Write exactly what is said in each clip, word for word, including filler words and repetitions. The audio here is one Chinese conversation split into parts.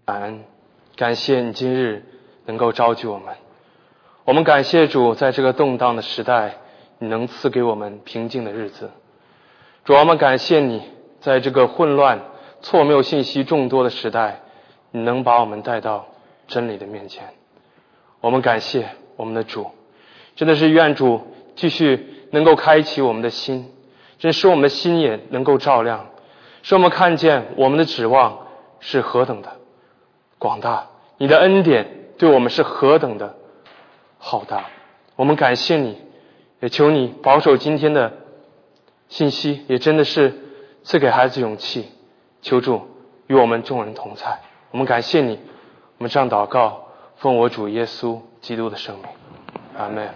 感恩，感谢你今日能够召集我们。我们感谢主，在这个动荡的时代，你能赐给我们平静的日子。主，我们感谢你，在这个混乱、错谬信息众多的时代，你能把我们带到真理的面前。我们感谢我们的主，真的是愿主继续能够开启我们的心，真使我们的心也能够照亮，使我们看见我们的指望是何等的广大，你的恩典对我们是何等的浩大。我们感谢你，也求你保守今天的信息，也真的是赐给孩子勇气。求主与我们众人同在。我们感谢你，我们这样祷告，奉我主耶稣基督的圣名，阿们。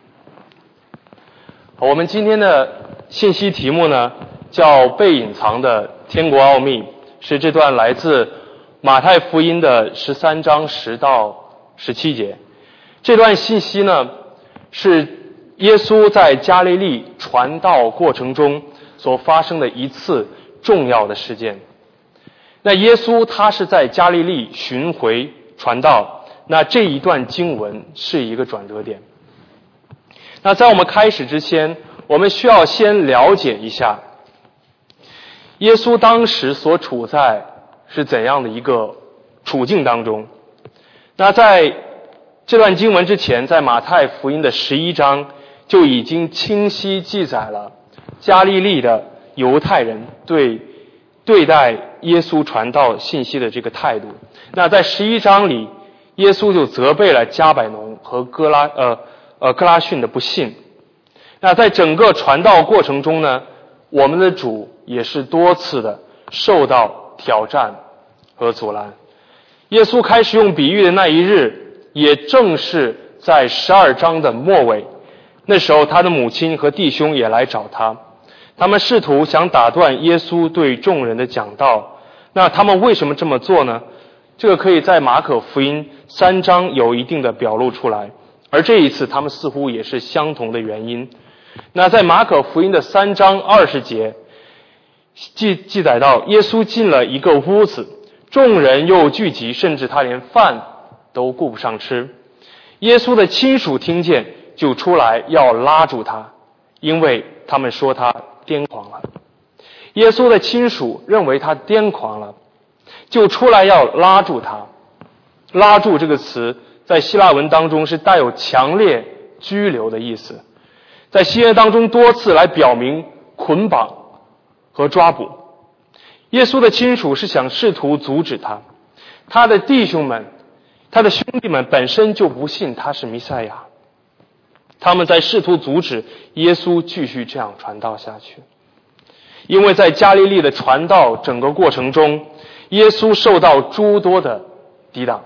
我们今天的信息题目呢，叫被隐藏的天国奥秘，是这段来自马太福音的十三章十到十七节。这段信息呢，是耶稣在加利利传道过程中所发生的一次重要的事件。那耶稣他是在加利利巡回传道，那这一段经文是一个转折点。那在我们开始之前，我们需要先了解一下耶稣当时所处在是怎样的一个处境当中。那在这段经文之前，在马太福音的十一章就已经清晰记载了加利利的犹太人对对待耶稣传道信息的这个态度。那在十一章里，耶稣就责备了加百农和哥拉呃呃哥拉汛的不信。那在整个传道过程中呢，我们的主也是多次的受到挑战和阻拦。耶稣开始用比喻的那一日，也正是在十二章的末尾。那时候他的母亲和弟兄也来找他，他们试图想打断耶稣对众人的讲道。那他们为什么这么做呢？这个可以在马可福音三章有一定的表露出来，而这一次他们似乎也是相同的原因。那在马可福音的三章二十节记记载到，耶稣进了一个屋子，众人又聚集，甚至他连饭都顾不上吃。耶稣的亲属听见，就出来要拉住他，因为他们说他癫狂了。耶稣的亲属认为他癫狂了，就出来要拉住他。拉住这个词在希腊文当中是带有强烈拘留的意思，在新约当中多次来表明捆绑和抓捕。耶稣的亲属是想试图阻止他，他的弟兄们他的兄弟们本身就不信他是弥赛亚，他们在试图阻止耶稣继续这样传道下去。因为在加利利的传道整个过程中，耶稣受到诸多的抵挡。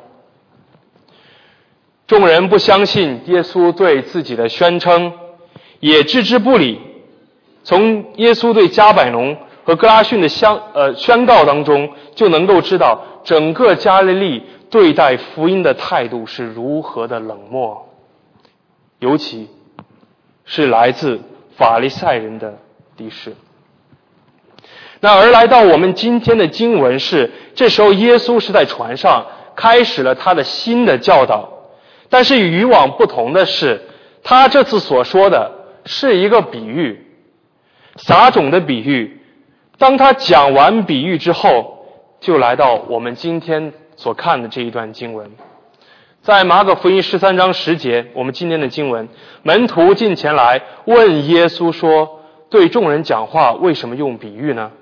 众人不相信耶稣对自己的宣称，也置之不理。从耶稣对加百农和哥拉汛的相呃宣告当中，就能够知道整个加利利对待福音的态度是如何的冷漠，尤其是来自法利赛人的敌视。那而来到我们今天的经文是，这时候耶稣是在船上开始了他的新的教导，但是与以往不同的是，他这次所说的是一个比喻，撒种的比喻。当他讲完比喻之后，就来到我们今天所看的这一段经文。在马可福音十三章十节，我们今天的经文，门徒进前来问耶稣说，对众人讲话为什么用比喻呢？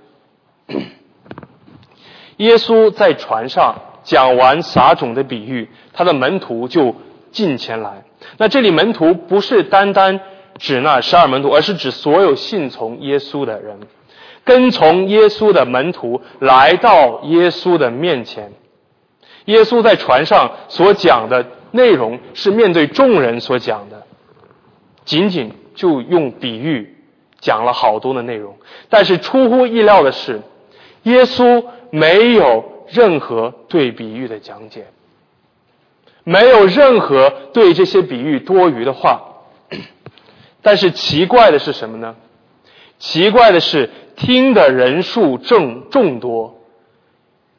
耶稣在船上讲完撒种的比喻，他的门徒就进前来。那这里门徒不是单单指那十二门徒，而是指所有信从耶稣的人，跟从耶稣的门徒来到耶稣的面前。耶稣在船上所讲的内容是面对众人所讲的，仅仅就用比喻讲了好多的内容。但是出乎意料的是，耶稣没有任何对比喻的讲解，没有任何对这些比喻多余的话。但是奇怪的是什么呢？奇怪的是听的人数正众多，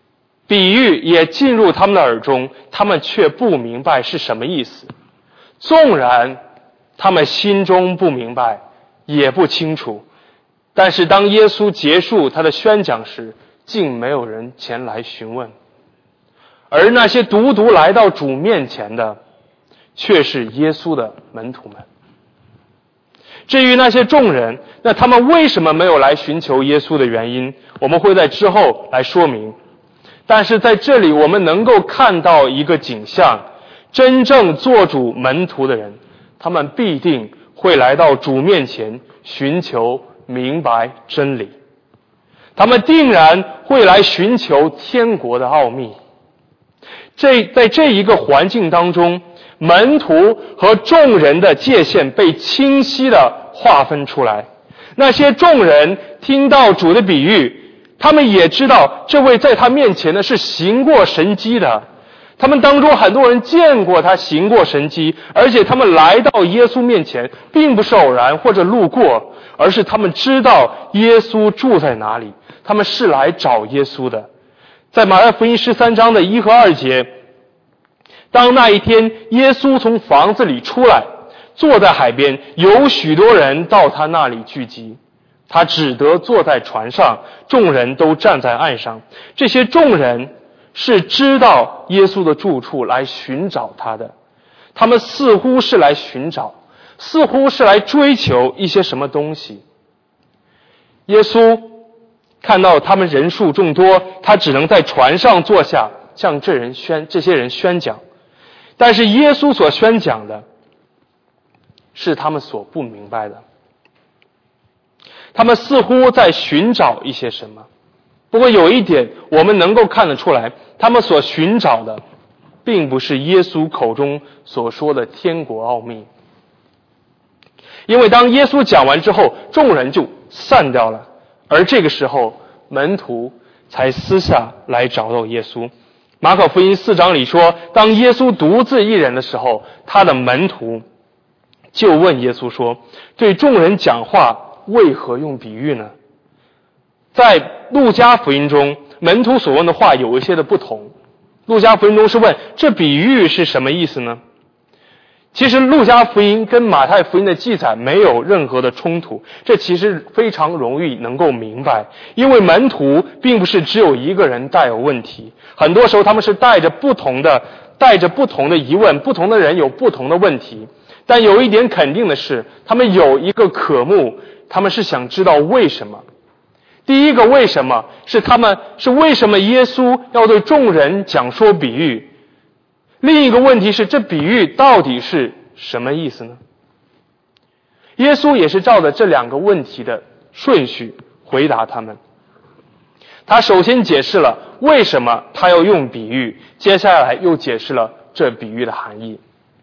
比喻也进入他们的耳中，他们却不明白是什么意思。纵然他们心中不明白，也不清楚，但是当耶稣结束他的宣讲时，竟没有人前来询问。而那些独独来到主面前的，却是耶稣的门徒们。至于那些众人，那他们为什么没有来寻求耶稣的原因，我们会在之后来说明。但是在这里我们能够看到一个景象，真正做主门徒的人，他们必定会来到主面前寻求明白真理，他们定然会来寻求天国的奥秘。这在这一个环境当中，门徒和众人的界限被清晰地划分出来。那些众人听到主的比喻，他们也知道这位在他面前的是行过神迹的，他们当中很多人见过他行过神迹，而且他们来到耶稣面前并不是偶然或者路过，而是他们知道耶稣住在哪里，他们是来找耶稣的。在马太福音十三章的一和二节，当那一天耶稣从房子里出来，坐在海边，有许多人到他那里聚集，他只得坐在船上，众人都站在岸上。这些众人是知道耶稣的住处，来寻找他的，他们似乎是来寻找，似乎是来追求一些什么东西。耶稣看到他们人数众多，他只能在船上坐下，向这人宣这些人宣讲。但是耶稣所宣讲的是他们所不明白的，他们似乎在寻找一些什么。不过有一点我们能够看得出来，他们所寻找的并不是耶稣口中所说的天国奥秘。因为当耶稣讲完之后，众人就散掉了，而这个时候门徒才私下来找到耶稣。马可福音四章里说，当耶稣独自一人的时候，他的门徒就问耶稣说，对众人讲话为何用比喻呢？在路加福音中，门徒所问的话有一些的不同。路加福音中是问这比喻是什么意思呢？其实路加福音跟马太福音的记载没有任何的冲突，这其实非常容易能够明白。因为门徒并不是只有一个人带有问题，很多时候他们是带着不同的带着不同的疑问，不同的人有不同的问题。但有一点肯定的是，他们有一个渴慕，他们是想知道为什么。第一个为什么是他们是为什么耶稣要对众人讲说比喻？另一个问题是，这比喻到底是什么意思呢？耶稣也是照着这两个问题的顺序回答他们。他首先解释了为什么他要用比喻，接下来又解释了这比喻的含义。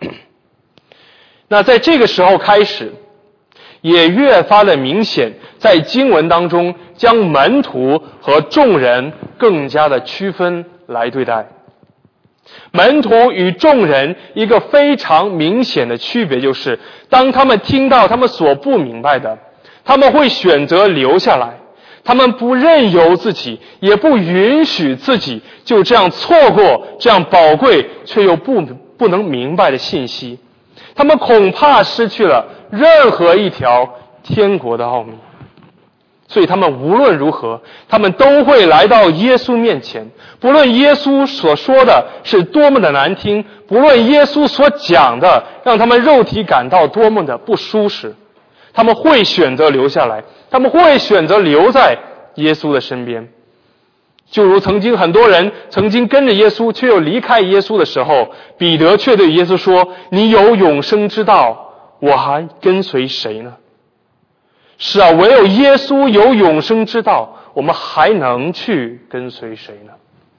那在这个时候开始，也越发的明显，在经文当中将门徒和众人更加的区分来对待。门徒与众人一个非常明显的区别就是，当他们听到他们所不明白的，他们会选择留下来，他们不任由自己，也不允许自己就这样错过这样宝贵却又不不能明白的信息。他们恐怕失去了任何一条天国的奥秘，所以他们无论如何，他们都会来到耶稣面前，不论耶稣所说的是多么的难听，不论耶稣所讲的让他们肉体感到多么的不舒适，他们会选择留下来，他们会选择留在耶稣的身边。就如曾经很多人曾经跟着耶稣却又离开耶稣的时候，彼得却对耶稣说，你有永生之道，我还跟随谁呢？是啊，唯有耶稣有永生之道，我们还能去跟随谁呢？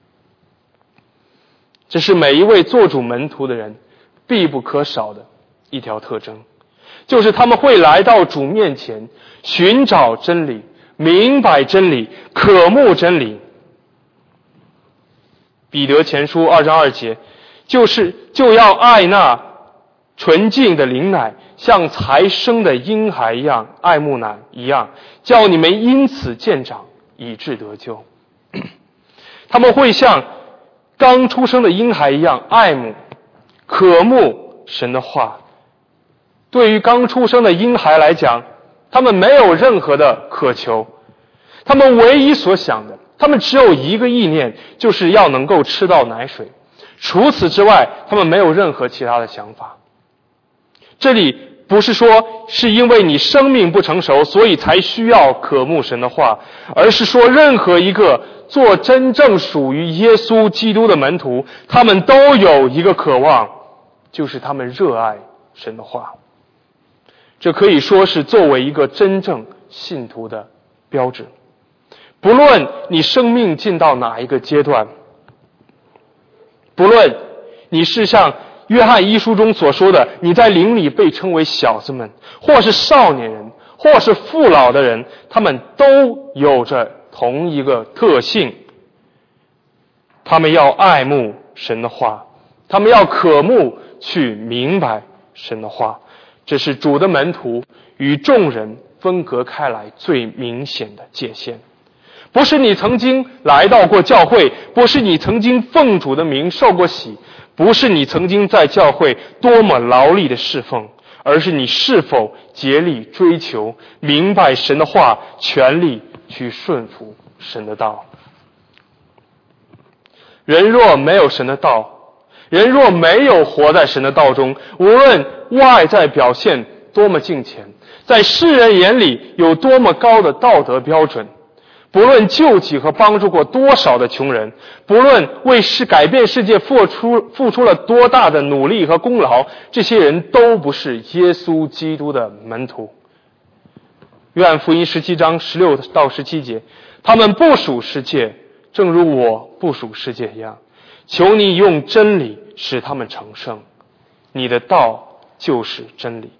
这是每一位做主门徒的人必不可少的一条特征，就是他们会来到主面前，寻找真理，明白真理，渴慕真理。彼得前书二章二节，就是就要爱那纯净的灵奶，像才生的婴孩一样，爱慕奶一样，叫你们因此渐长，以致得救。 他们会像刚出生的婴孩一样爱慕、渴慕神的话。对于刚出生的婴孩来讲，他们没有任何的渴求，他们唯一所想的，他们只有一个意念，就是要能够吃到奶水。除此之外，他们没有任何其他的想法。这里不是说是因为你生命不成熟，所以才需要渴慕神的话，而是说任何一个做真正属于耶稣基督的门徒，他们都有一个渴望，就是他们热爱神的话。这可以说是作为一个真正信徒的标志。不论你生命进到哪一个阶段，不论你是像约翰一书中所说的，你在灵里被称为小子们，或是少年人，或是父老的人，他们都有着同一个特性，他们要爱慕神的话，他们要渴慕去明白神的话。这是主的门徒与众人分隔开来最明显的界限。不是你曾经来到过教会，不是你曾经奉主的名受过洗，不是你曾经在教会多么劳力的侍奉，而是你是否竭力追求明白神的话，全力去顺服神的道。人若没有神的道，人若没有活在神的道中，无论外在表现多么敬虔，在世人眼里有多么高的道德标准，不论救济和帮助过多少的穷人，不论为世改变世界付出付出了多大的努力和功劳，这些人都不是耶稣基督的门徒。约翰福音十七章十六到十七节，他们不属世界，正如我不属世界一样。求你用真理使他们成圣，你的道就是真理。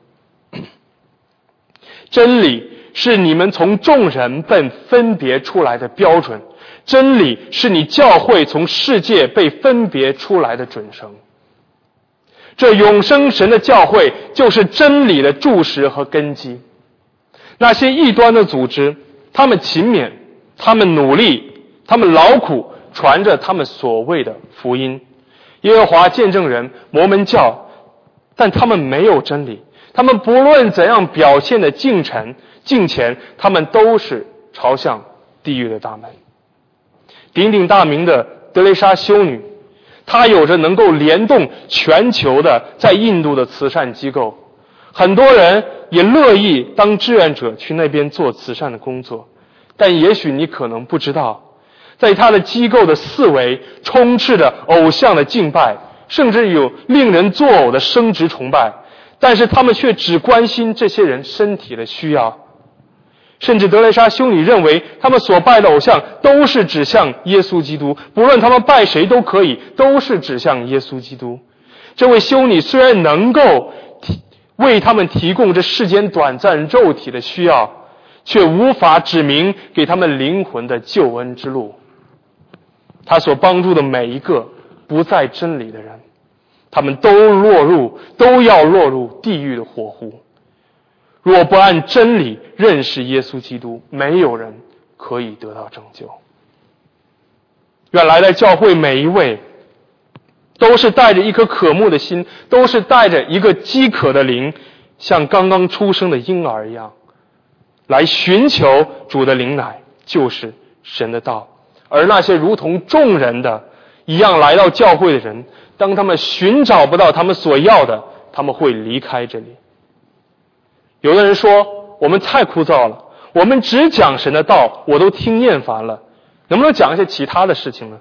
真理是你们从众人被分别出来的标准，真理是你教会从世界被分别出来的准绳。这永生神的教会就是真理的柱石和根基。那些异端的组织，他们勤勉，他们努力，他们劳苦，传着他们所谓的福音，耶和华见证人、摩门教，但他们没有真理。他们不论怎样表现的敬诚敬虔，他们都是朝向地狱的大门。鼎鼎大名的德蕾莎修女，她有着能够联动全球的在印度的慈善机构，很多人也乐意当志愿者去那边做慈善的工作。但也许你可能不知道，在他的机构的四围充斥着偶像的敬拜，甚至有令人作呕的生殖崇拜，但是他们却只关心这些人身体的需要。甚至德蕾莎修女认为他们所拜的偶像都是指向耶稣基督，不论他们拜谁都可以，都是指向耶稣基督。这位修女虽然能够为他们提供这世间短暂肉体的需要，却无法指明给他们灵魂的救恩之路。他所帮助的每一个不在真理的人，他们都落入都要落入地狱的火湖。若不按真理认识耶稣基督，没有人可以得到拯救。愿来在教会每一位都是带着一颗渴慕的心，都是带着一个饥渴的灵，像刚刚出生的婴儿一样，来寻求主的灵奶，就是神的道。而那些如同众人的一样来到教会的人，当他们寻找不到他们所要的，他们会离开这里。有的人说，我们太枯燥了，我们只讲神的道，我都听厌烦了，能不能讲一些其他的事情呢？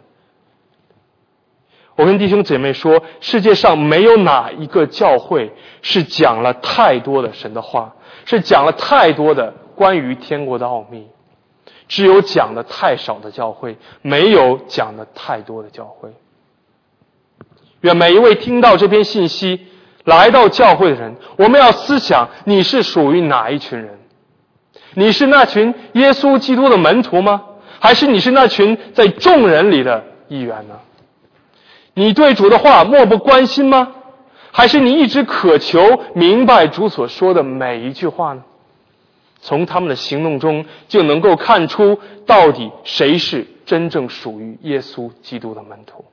我跟弟兄姐妹说，世界上没有哪一个教会是讲了太多的神的话，是讲了太多的关于天国的奥秘。只有讲的太少的教会，没有讲的太多的教会。愿每一位听到这篇信息来到教会的人，我们要思想，你是属于哪一群人？你是那群耶稣基督的门徒吗？还是你是那群在众人里的一员呢？你对主的话漠不关心吗？还是你一直渴求明白主所说的每一句话呢？从他们的行动中就能够看出到底谁是真正属于耶稣基督的门徒。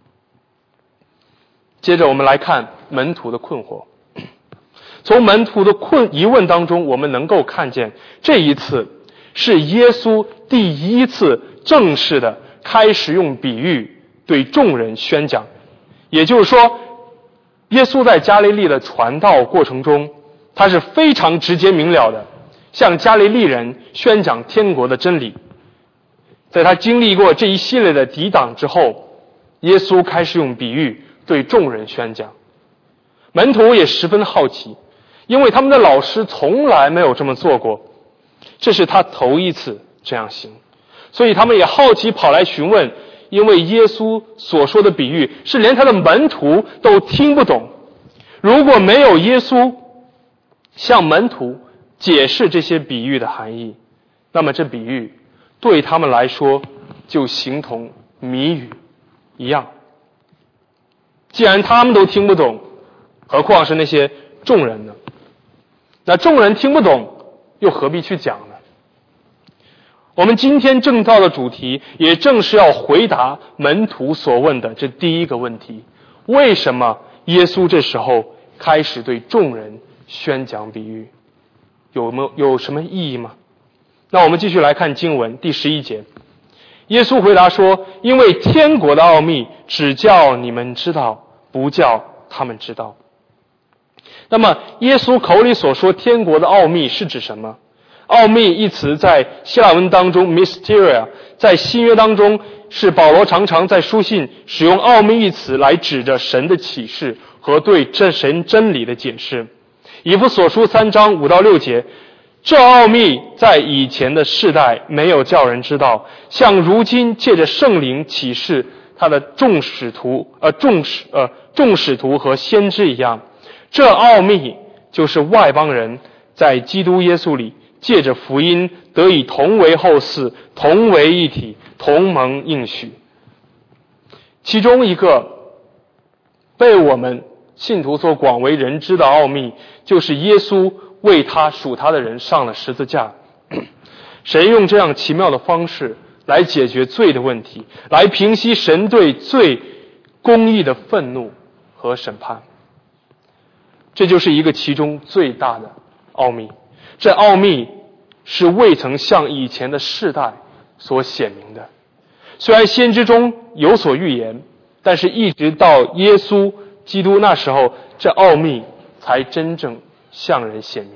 接着我们来看门徒的困惑。从门徒的困疑问当中，我们能够看见这一次是耶稣第一次正式的开始用比喻对众人宣讲。也就是说，耶稣在加利利的传道过程中，他是非常直接明了的向加利利人宣讲天国的真理。在他经历过这一系列的抵挡之后，耶稣开始用比喻对众人宣讲。门徒也十分好奇，因为他们的老师从来没有这么做过，这是他头一次这样行，所以他们也好奇跑来询问。因为耶稣所说的比喻是连他的门徒都听不懂，如果没有耶稣向门徒解释这些比喻的含义，那么这比喻对他们来说就形同谜语一样。既然他们都听不懂，何况是那些众人呢？那众人听不懂，又何必去讲呢？我们今天正道的主题也正是要回答门徒所问的这第一个问题：为什么耶稣这时候开始对众人宣讲比喻？有没有有什么意义吗？那我们继续来看经文第十一节。耶稣回答说：因为天国的奥秘只叫你们知道，不叫他们知道。那么耶稣口里所说天国的奥秘是指什么？奥秘一词在希腊文当中 mysteria， 在新约当中是保罗常常在书信使用奥秘一词来指着神的启示和对这神真理的解释。以弗所书三章五到六节，这奥秘在以前的世代没有叫人知道，像如今借着圣灵启示他的众使徒呃众使呃众使徒和先知一样。这奥秘就是外邦人在基督耶稣里借着福音得以同为后嗣，同为一体，同蒙应许。其中一个被我们信徒所广为人知的奥秘，就是耶稣为他属他的人上了十字架。神用这样奇妙的方式来解决罪的问题，来平息神对罪公义的愤怒和审判。这就是一个其中最大的奥秘。这奥秘是未曾向以前的世代所显明的。虽然先知中有所预言，但是一直到耶稣基督那时候，这奥秘才真正向人显明。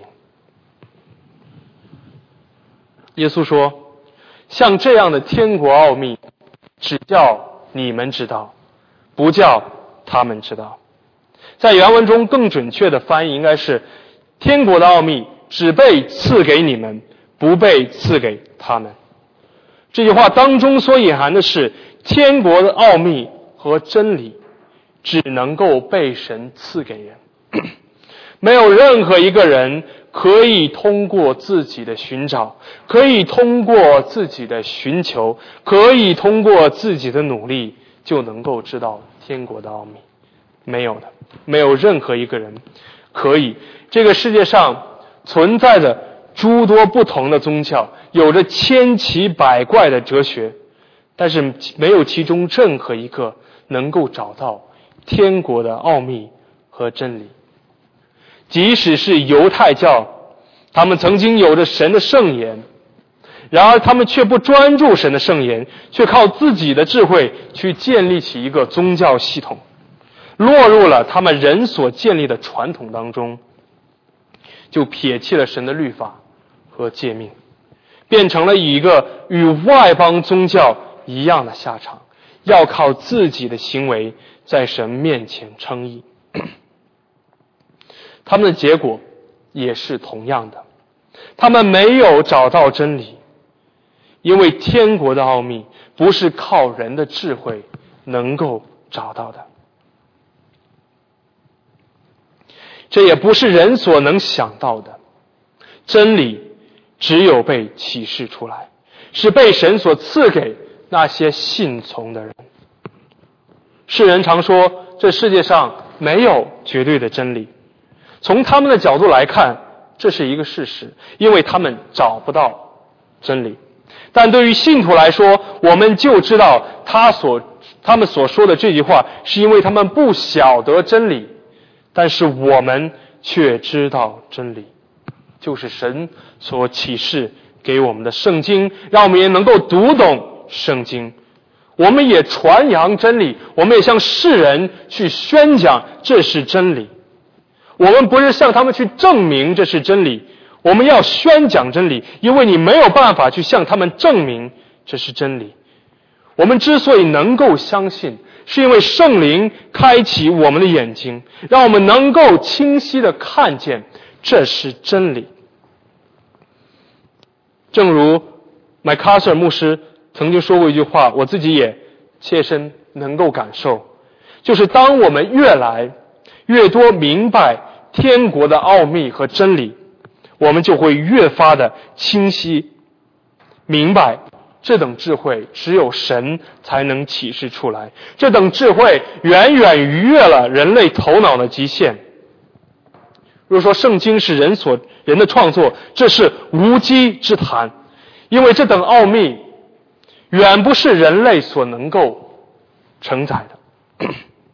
耶稣说，像这样的天国奥秘，只叫你们知道，不叫他们知道。在原文中更准确的翻译应该是，天国的奥秘只被赐给你们，不被赐给他们。这句话当中所隐含的是，天国的奥秘和真理只能够被神赐给人，没有任何一个人可以通过自己的寻找，可以通过自己的寻求，可以通过自己的努力就能够知道天国的奥秘。没有的，没有任何一个人可以。这个世界上存在着诸多不同的宗教，有着千奇百怪的哲学，但是没有其中任何一个能够找到天国的奥秘和真理。即使是犹太教，他们曾经有着神的圣言，然而他们却不专注神的圣言，却靠自己的智慧去建立起一个宗教系统，落入了他们人所建立的传统当中，就撇弃了神的律法和诫命，变成了一个与外邦宗教一样的下场，要靠自己的行为在神面前称义。他们的结果也是同样的，他们没有找到真理，因为天国的奥秘不是靠人的智慧能够找到的，这也不是人所能想到的。真理只有被启示出来，是被神所赐给那些信从的人。世人常说这世界上没有绝对的真理，从他们的角度来看，这是一个事实，因为他们找不到真理。 但对于信徒来说，我们就知道他所他们所说的这句话是因为他们不晓得真理，但是我们却知道真理，就是神所启示给我们的圣经，让我们也能够读懂圣经。我们也传扬真理，我们也向世人去宣讲这是真理。我们不是向他们去证明这是真理，我们要宣讲真理，因为你没有办法去向他们证明这是真理。我们之所以能够相信，是因为圣灵开启我们的眼睛，让我们能够清晰地看见这是真理。正如麦卡瑟尔牧师曾经说过一句话，我自己也切身能够感受，就是当我们越来越多明白天国的奥秘和真理，我们就会越发的清晰明白，这等智慧只有神才能启示出来，这等智慧远远逾越了人类头脑的极限。如果说圣经是人所人的创作，这是无稽之谈，因为这等奥秘远不是人类所能够承载的。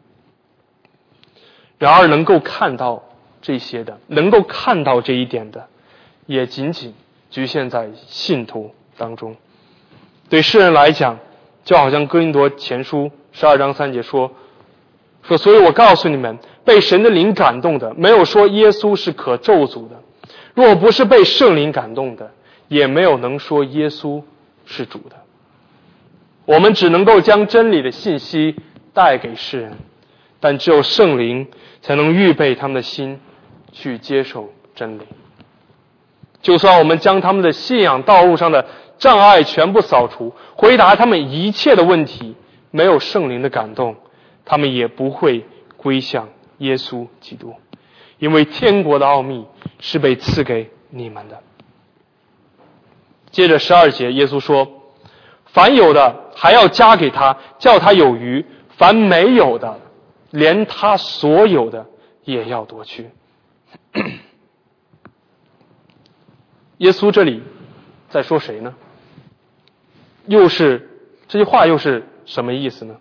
然而能够看到这些的，能够看到这一点的，也仅仅局限在信徒当中。对世人来讲，就好像哥林多前书十二章三节说说所以我告诉你们，被神的灵感动的，没有说耶稣是可咒诅的；若不是被圣灵感动的，也没有能说耶稣是主的。我们只能够将真理的信息带给世人，但只有圣灵才能预备他们的心去接受真理。就算我们将他们的信仰道路上的障碍全部扫除，回答他们一切的问题，没有圣灵的感动，他们也不会归向耶稣基督，因为天国的奥秘是被赐给你们的。接着十二节，耶稣说，凡有的还要加给他，叫他有余；凡没有的，连他所有的也要夺去。耶稣这里在说谁呢？又是这句话又是什么意思呢？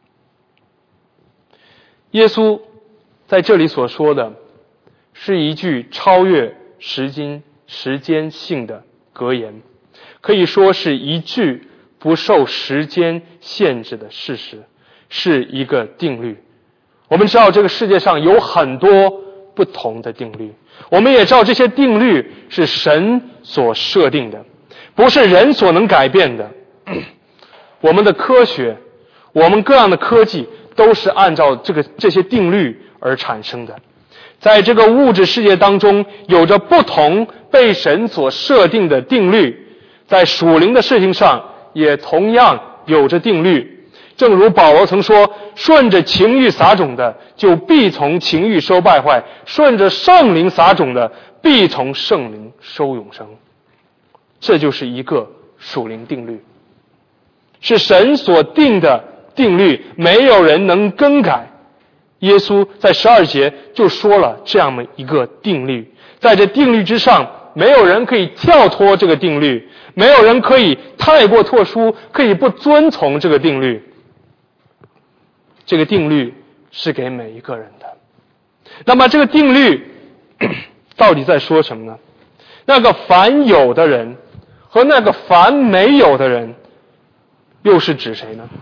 耶稣在这里所说的是一句超越时间时间性的格言，可以说是一句不受时间限制的事实，是一个定律。我们知道这个世界上有很多不同的定律，我们也知道这些定律是神所设定的，不是人所能改变的。我们的科学，我们各样的科技都是按照这个这些定律而产生的。在这个物质世界当中，有着不同被神所设定的定律，在属灵的事情上也同样有着定律。正如保罗曾说，顺着情欲撒种的，就必从情欲收败坏；顺着圣灵撒种的，必从圣灵收永生。这就是一个属灵定律，是神所定的定律，没有人能更改。耶稣在十二节就说了这样的一个定律，在这定律之上，没有人可以跳脱这个定律，没有人可以太过特殊，可以不遵从这个定律。这个定律是给每一个人的。那么这个定律到底在说什么呢？那个凡有的人和那个凡没有的人又是指谁呢？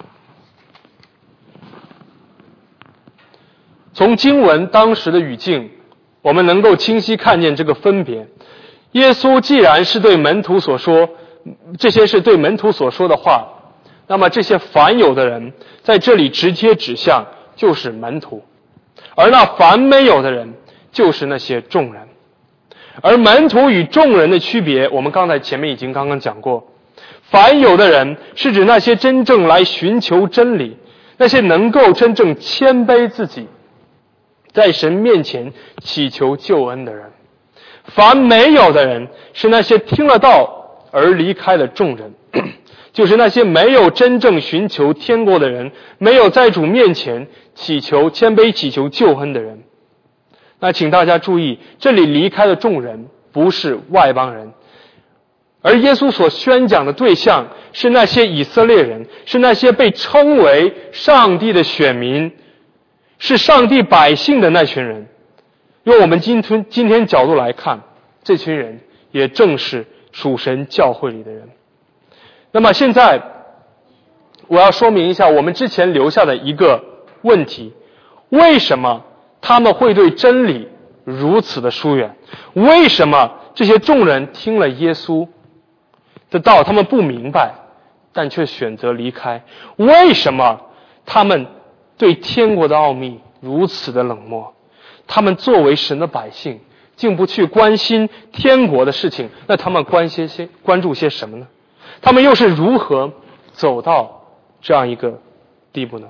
从经文当时的语境，我们能够清晰看见这个分别。耶稣既然是对门徒所说，这些是对门徒所说的话，那么这些凡有的人在这里直接指向就是门徒，而那凡没有的人就是那些众人。而门徒与众人的区别，我们刚才前面已经刚刚讲过。凡有的人是指那些真正来寻求真理，那些能够真正谦卑自己，在神面前祈求救恩的人。凡没有的人是那些听了道而离开了众人，就是那些没有真正寻求天国的人，没有在主面前祈求谦卑祈求救恩的人。那请大家注意，这里离开的众人不是外邦人， 而耶稣所宣讲的对象是那些以色列人，是那些被称为上帝的选民，是上帝百姓的那群人。用我们今天今天角度来看，这群人也正是属神教会里的人。那么现在我要说明一下我们之前留下的一个问题，为什么他们会对真理如此的疏远？为什么这些众人听了耶稣的道，他们不明白，但却选择离开？为什么他们对天国的奥秘如此的冷漠？他们作为神的百姓，竟不去关心天国的事情，那他们关心些关注些什么呢？他们又是如何走到这样一个地步呢？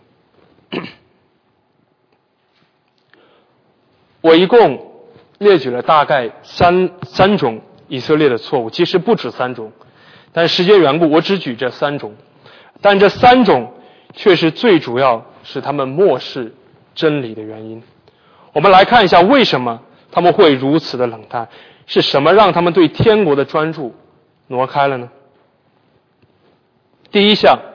我一共列举了大概三三种以色列的错误，其实不止三种，但时间缘故，我只举这三种。但这三种却是最主要是他们漠视真理的原因。我们来看一下为什么他们会如此的冷淡，是什么让他们对天国的专注挪开了呢？第一项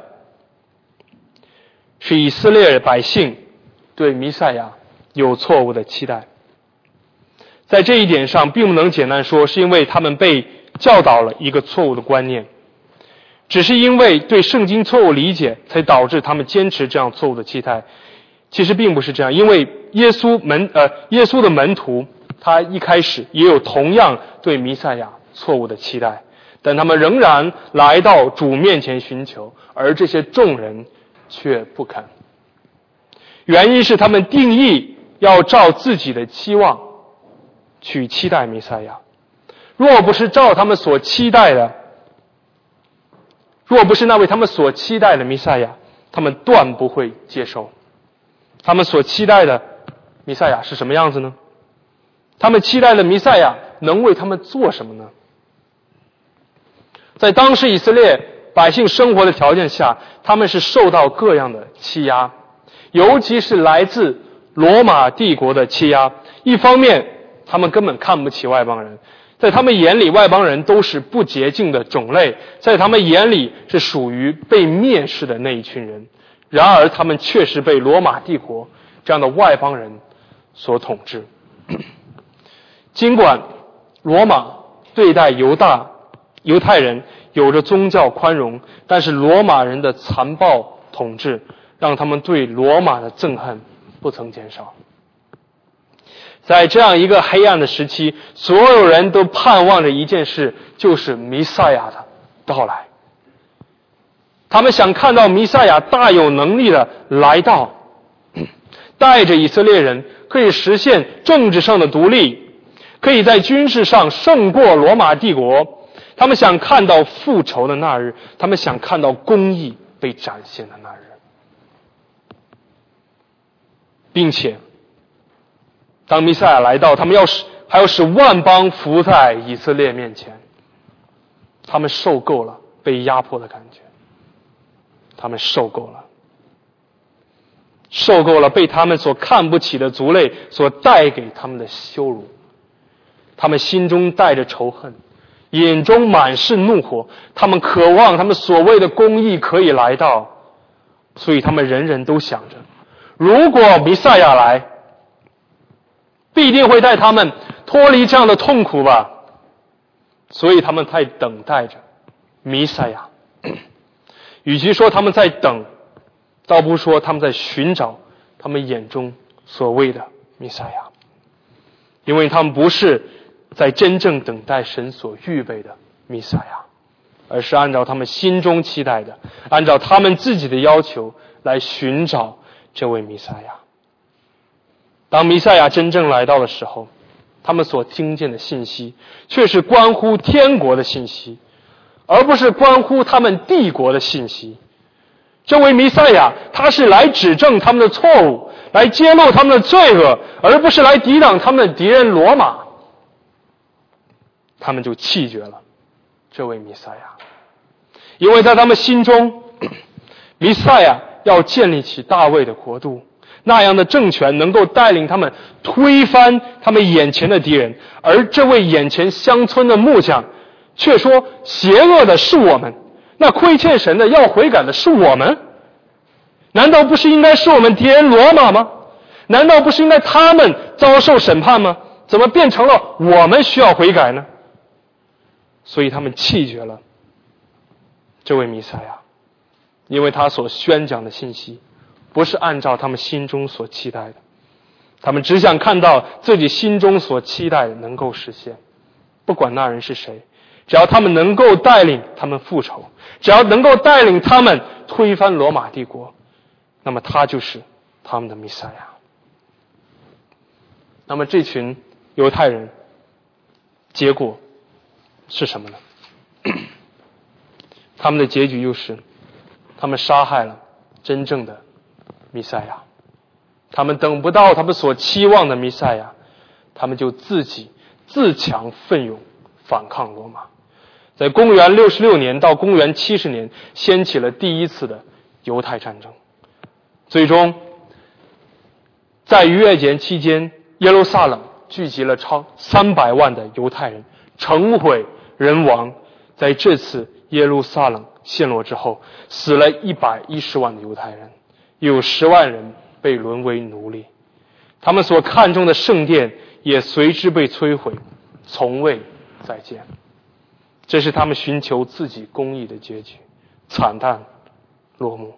是以色列百姓对弥赛亚有错误的期待。在这一点上并不能简单说是因为他们被教导了一个错误的观念，只是因为对圣经错误理解才导致他们坚持这样错误的期待。其实并不是这样，因为耶稣门呃耶稣的门徒他一开始也有同样对弥赛亚错误的期待，但他们仍然来到主面前寻求，而这些众人却不肯。原因是他们定义要照自己的期望去期待弥赛亚，若不是照他们所期待的，若不是那位他们所期待的弥赛亚，他们断不会接受。他们所期待的弥赛亚是什么样子呢？他们期待的弥赛亚能为他们做什么呢？在当时以色列百姓生活的条件下，他们是受到各样的欺压，尤其是来自罗马帝国的欺压。一方面他们根本看不起外邦人，在他们眼里外邦人都是不洁净的种类，在他们眼里是属于被蔑视的那一群人。然而他们确实被罗马帝国这样的外邦人所统治。尽管罗马对待犹大犹太人有着宗教宽容，但是罗马人的残暴统治让他们对罗马的憎恨不曾减少。在这样一个黑暗的时期，所有人都盼望着一件事，就是弥赛亚的到来。他们想看到弥赛亚大有能力的来到，带着以色列人可以实现政治上的独立，可以在军事上胜过罗马帝国。他们想看到复仇的那日，他们想看到公义被展现的那日，并且当弥赛亚来到，他们要使还要使万邦服在以色列面前。他们受够了被压迫的感觉，他们受够了，受够了被他们所看不起的族类所带给他们的羞辱。他们心中带着仇恨，眼中满是怒火，他们渴望他们所谓的公义可以来到，所以他们人人都想着，如果弥赛亚来，必定会带他们脱离这样的痛苦吧。所以他们在等待着弥赛亚。与其说他们在等，倒不如说他们在寻找他们眼中所谓的弥赛亚，因为他们不是在真正等待神所预备的弥赛亚，而是按照他们心中期待的，按照他们自己的要求来寻找这位弥赛亚。当弥赛亚真正来到的时候，他们所听见的信息却是关乎天国的信息，而不是关乎他们帝国的信息。这位弥赛亚，他是来指正他们的错误，来揭露他们的罪恶，而不是来抵挡他们的敌人罗马。他们就弃绝了这位弥赛亚，因为在他们心中，弥赛亚要建立起大卫的国度，那样的政权能够带领他们推翻他们眼前的敌人，而这位眼前乡村的木匠却说邪恶的是我们，那亏欠神的要悔改的是我们？难道不是应该是我们敌人罗马吗？难道不是应该他们遭受审判吗？怎么变成了我们需要悔改呢？所以他们弃绝了这位弥赛亚，因为他所宣讲的信息不是按照他们心中所期待的，他们只想看到自己心中所期待的能够实现，不管那人是谁，只要他们能够带领他们复仇，只要能够带领他们推翻罗马帝国，那么他就是他们的弥赛亚。那么这群犹太人结果是什么呢？他们的结局就是他们杀害了真正的弥赛亚，他们等不到他们所期望的弥赛亚，他们就自己自强奋勇反抗罗马。在公元六十六年到公元七十年掀起了第一次的犹太战争，最终在逾越节期间，耶路撒冷聚集了超三百万的犹太人，城毁人亡。在这次耶路撒冷陷落之后，死了一百一十万的犹太人，有十万人被沦为奴隶，他们所看重的圣殿也随之被摧毁，从未再见。这是他们寻求自己公义的结局，惨淡落幕。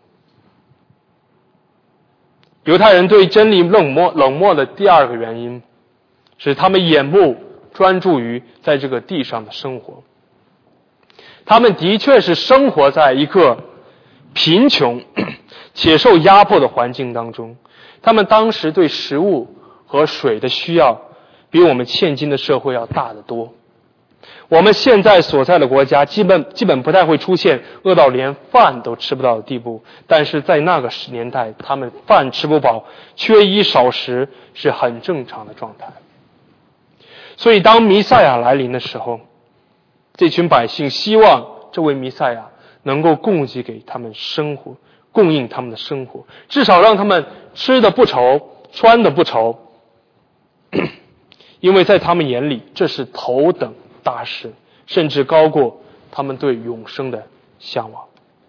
犹太人对真理冷漠冷漠的第二个原因是他们眼目专注于在这个地上的生活。他们的确是生活在一个贫穷且受压迫的环境当中，他们当时对食物和水的需要比我们现今的社会要大得多。我们现在所在的国家基本基本不太会出现饿到连饭都吃不到的地步，但是在那个年代，他们饭吃不饱，缺衣少食是很正常的状态。所以当弥赛亚来临的时候，这群百姓希望这位弥赛亚能够供给给他们生活，供应他们的生活，至少让他们吃的不愁，穿的不愁，因为在他们眼里这是头等大事，甚至高过他们对永生的向往。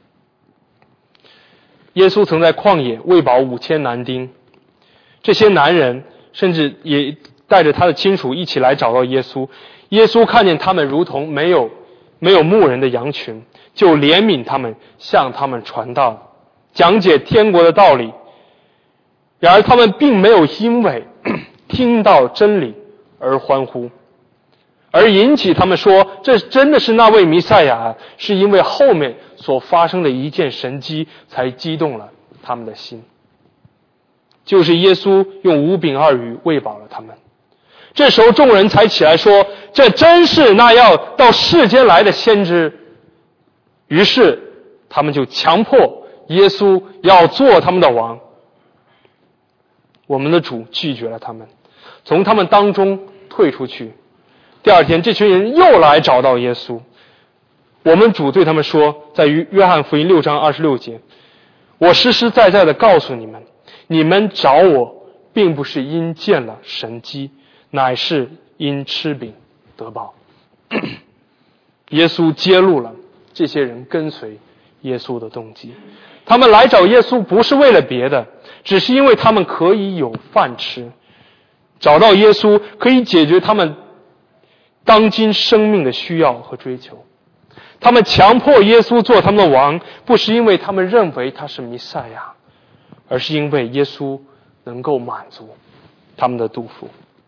耶稣曾在旷野喂饱五千男丁，这些男人甚至也带着他的亲属一起来找到耶稣。耶稣看见他们如同没有没有牧人的羊群，就怜悯他们，向他们传道，讲解天国的道理。然而他们并没有因为听到真理而欢呼，而引起他们说这真的是那位弥赛亚，是因为后面所发生的一件神迹才激动了他们的心，就是耶稣用五饼二鱼喂饱了他们。这时候众人才起来说，这真是那要到世间来的先知。于是他们就强迫耶稣要做他们的王。我们的主拒绝了他们，从他们当中退出去。第二天这群人又来找到耶稣，我们主对他们说，在约翰福音六章二十六节，我实实在在的告诉你们，你们找我并不是因见了神迹，乃是因吃饼得饱。耶稣揭露了这些人跟随耶稣的动机，他们来找耶稣不是为了别的，只是因为他们可以有饭吃，找到耶稣可以解决他们当今生命的需要和追求。他们强迫耶稣做他们的王，不是因为他们认为他是弥赛亚，而是因为耶稣能够满足他们的肚腹。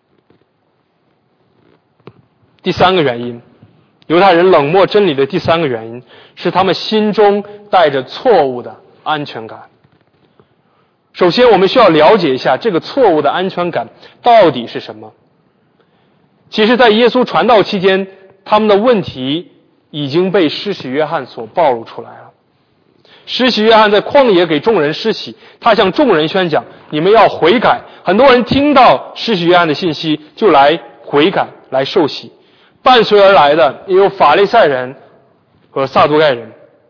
第三个原因，犹太人冷漠真理的第三个原因是他们心中带着错误的安全感。首先我们需要了解一下这个错误的安全感到底是什么。其实在耶稣传道期间，他们的问题已经被施洗约翰所暴露出来了。施洗约翰在旷野给众人施洗，他向众人宣讲，你们要悔改。很多人听到施洗约翰的信息就来悔改，来受洗。伴随而来的也有法利赛人和撒都该人。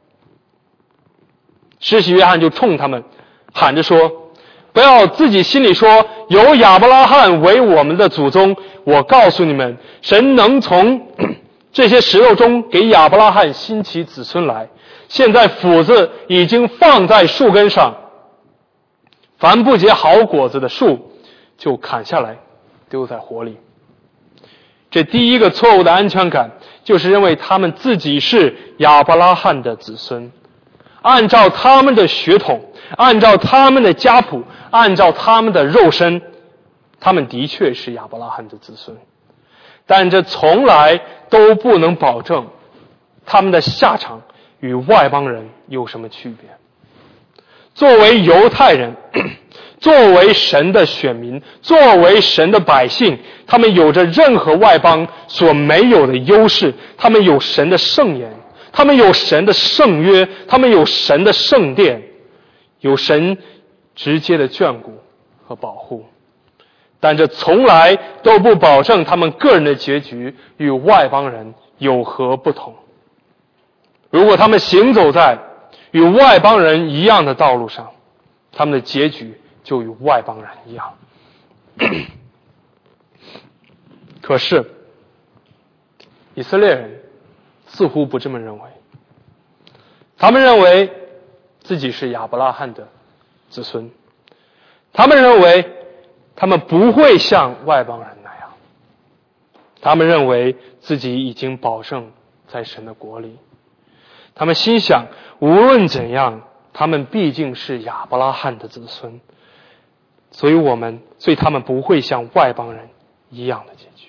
施洗约翰就冲他们喊着说，不要自己心里说有亚伯拉罕为我们的祖宗，我告诉你们，神能从这些石头中给亚伯拉罕兴起子孙来。现在斧子已经放在树根上，凡不结好果子的树就砍下来丢在火里。这第一个错误的安全感，就是认为他们自己是亚伯拉罕的子孙，按照他们的血统，按照他们的家谱，按照他们的肉身，他们的确是亚伯拉罕的子孙，但这从来都不能保证他们的下场与外邦人有什么区别。作为犹太人，作为神的选民，作为神的百姓，他们有着任何外邦所没有的优势。他们有神的圣言，他们有神的圣约，他们有神的圣殿，有神直接的眷顾和保护。但这从来都不保证他们个人的结局与外邦人有何不同。如果他们行走在与外邦人一样的道路上，他们的结局就与外邦人一样。可是以色列人似乎不这么认为，他们认为自己是亚伯拉罕的子孙，他们认为他们不会像外邦人那样，他们认为自己已经保证在神的国里。他们心想，无论怎样，他们毕竟是亚伯拉罕的子孙，所以我们所以他们不会像外邦人一样的结局。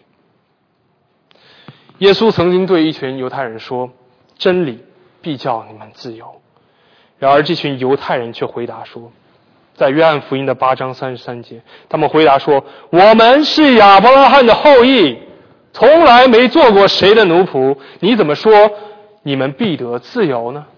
耶稣曾经对一群犹太人说，真理必叫你们自由。然而这群犹太人却回答说，在约翰福音的八章三十三节，他们回答说，我们是亚伯拉罕的后裔，从来没做过谁的奴仆，你怎么说你们必得自由呢？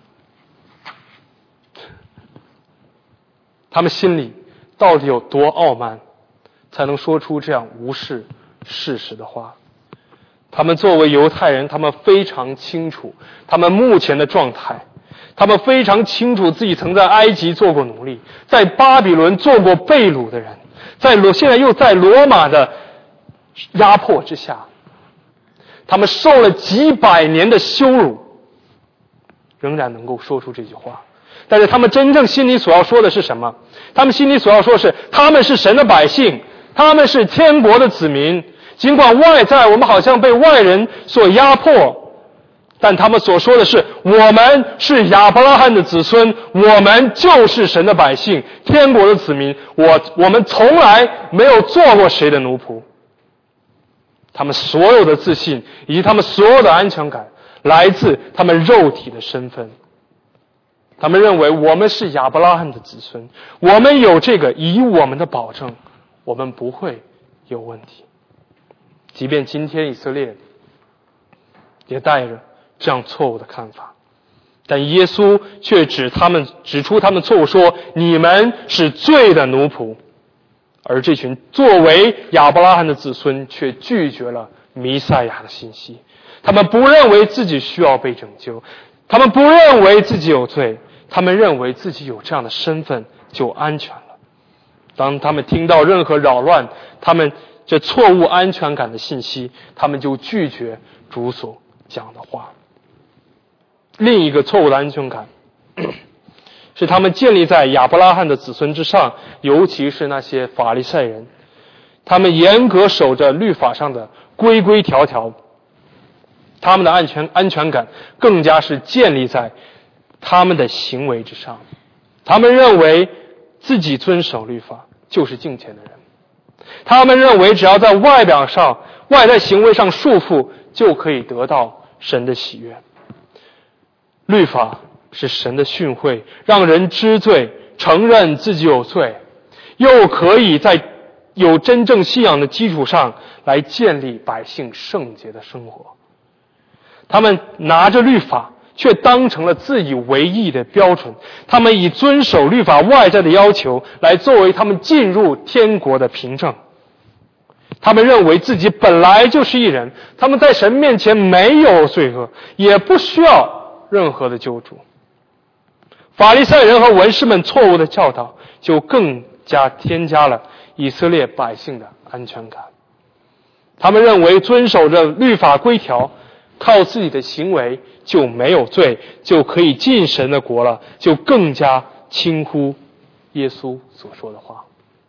他们心里到底有多傲慢，才能说出这样无视事实的话？他们作为犹太人，他们非常清楚他们目前的状态，他们非常清楚自己曾在埃及做过奴隶，在巴比伦做过被掳的人，在罗现在又在罗马的压迫之下，他们受了几百年的羞辱，仍然能够说出这句话。但是他们真正心里所要说的是什么？他们心里所要说的是，他们是神的百姓，他们是天国的子民。尽管外在我们好像被外人所压迫，但他们所说的是，我们是亚伯拉罕的子孙，我们就是神的百姓，天国的子民，我我们从来没有做过谁的奴仆。他们所有的自信以及他们所有的安全感来自他们肉体的身份。他们认为我们是亚伯拉罕的子孙，我们有这个以我们的保证，我们不会有问题。即便今天以色列也带着这样错误的看法，但耶稣却指他们指出他们错误，说你们是罪的奴仆。而这群作为亚伯拉罕的子孙却拒绝了弥赛亚的信息，他们不认为自己需要被拯救，他们不认为自己有罪，他们认为自己有这样的身份就安全了。当他们听到任何扰乱他们这错误安全感的信息，他们就拒绝主所讲的话。另一个错误的安全感是他们建立在亚伯拉罕的子孙之上，尤其是那些法利赛人，他们严格守着律法上的规规条条，他们的安全安全感更加是建立在他们的行为之上。他们认为自己遵守律法就是敬虔的人，他们认为只要在外表上外在行为上束缚就可以得到神的喜悦。律法是神的训诲，让人知罪，承认自己有罪，又可以在有真正信仰的基础上来建立百姓圣洁的生活。他们拿着律法却当成了自以为意的标准，他们以遵守律法外在的要求来作为他们进入天国的凭证。他们认为自己本来就是义人，他们在神面前没有罪恶，也不需要任何的救主。法利赛人和文士们错误的教导就更加添加了以色列百姓的安全感。他们认为遵守着律法规条靠自己的行为就没有罪，就可以进神的国了，就更加轻忽耶稣所说的话。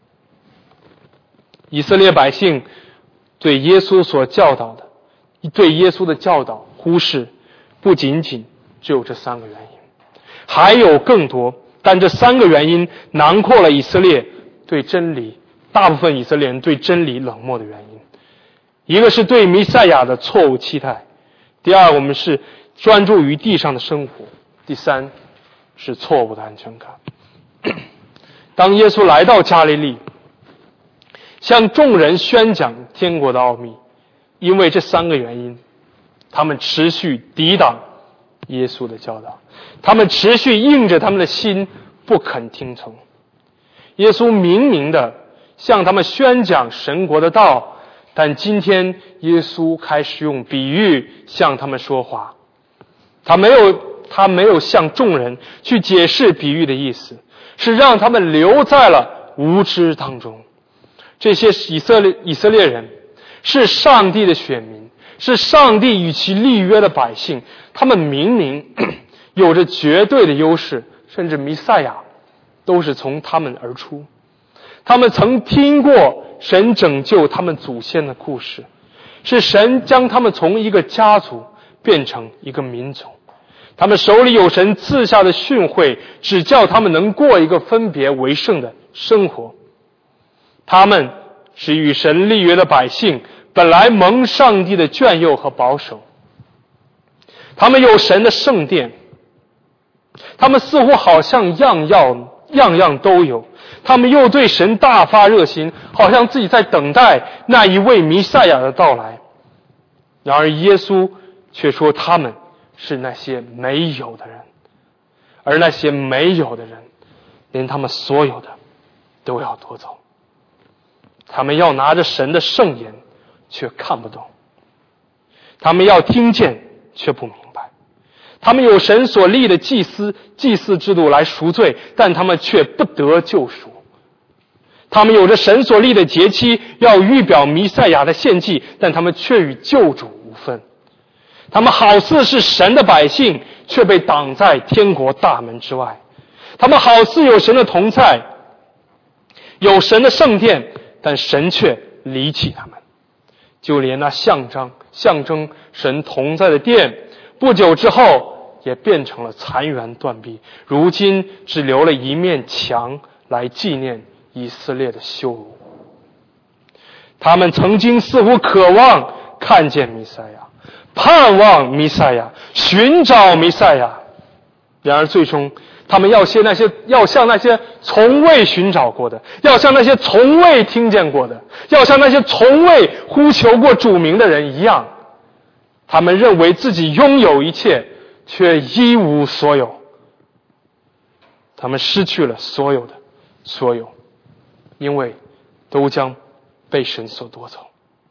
以色列百姓对耶稣所教导的，对耶稣的教导忽视，不仅仅只有这三个原因，还有更多，但这三个原因囊括了以色列对真理，大部分以色列人对真理冷漠的原因。一个是对弥赛亚的错误期待，第二，我们是专注于地上的生活，第三是错误的安全感。当耶稣来到加利利，向众人宣讲天国的奥秘，因为这三个原因，他们持续抵挡耶稣的教导，他们持续硬着他们的心不肯听从。耶稣明明的向他们宣讲神国的道，但今天耶稣开始用比喻向他们说话，他没有他没有向众人去解释比喻的意思，是让他们留在了无知当中。这些以色列以色列人是上帝的选民，是上帝与其立约的百姓，他们明明有着绝对的优势，甚至弥赛亚都是从他们而出。他们曾听过神拯救他们祖先的故事，是神将他们从一个家族变成一个民族，他们手里有神赐下的训诲，只叫他们能过一个分别为圣的生活。他们是与神立约的百姓，本来蒙上帝的眷佑和保守，他们有神的圣殿，他们似乎好像样样样样都有，他们又对神大发热心，好像自己在等待那一位弥赛亚的到来。然而耶稣却说他们是那些没有的人，而那些没有的人连他们所有的都要夺走。他们要拿着神的圣言，却看不懂；他们要听见，却不明白。他们有神所立的祭司祭祀制度来赎罪，但他们却不得救赎。他们有着神所立的节期，要预表弥赛亚的献祭，但他们却与救主无分。他们好似是神的百姓，却被挡在天国大门之外。他们好似有神的同在，有神的圣殿，但神却离弃他们。就连那象征象征神同在的殿，不久之后也变成了残垣断壁，如今只留了一面墙来纪念以色列的羞辱。他们曾经似乎渴望看见弥赛亚，盼望弥赛亚，寻找弥赛亚，然而最终他们要像那些要像那些从未寻找过的，要像那些从未听见过的，要像那些从未呼求过主名的人一样，他们认为自己拥有一切，却一无所有。他们失去了所有的所有，因为都将被神所夺走。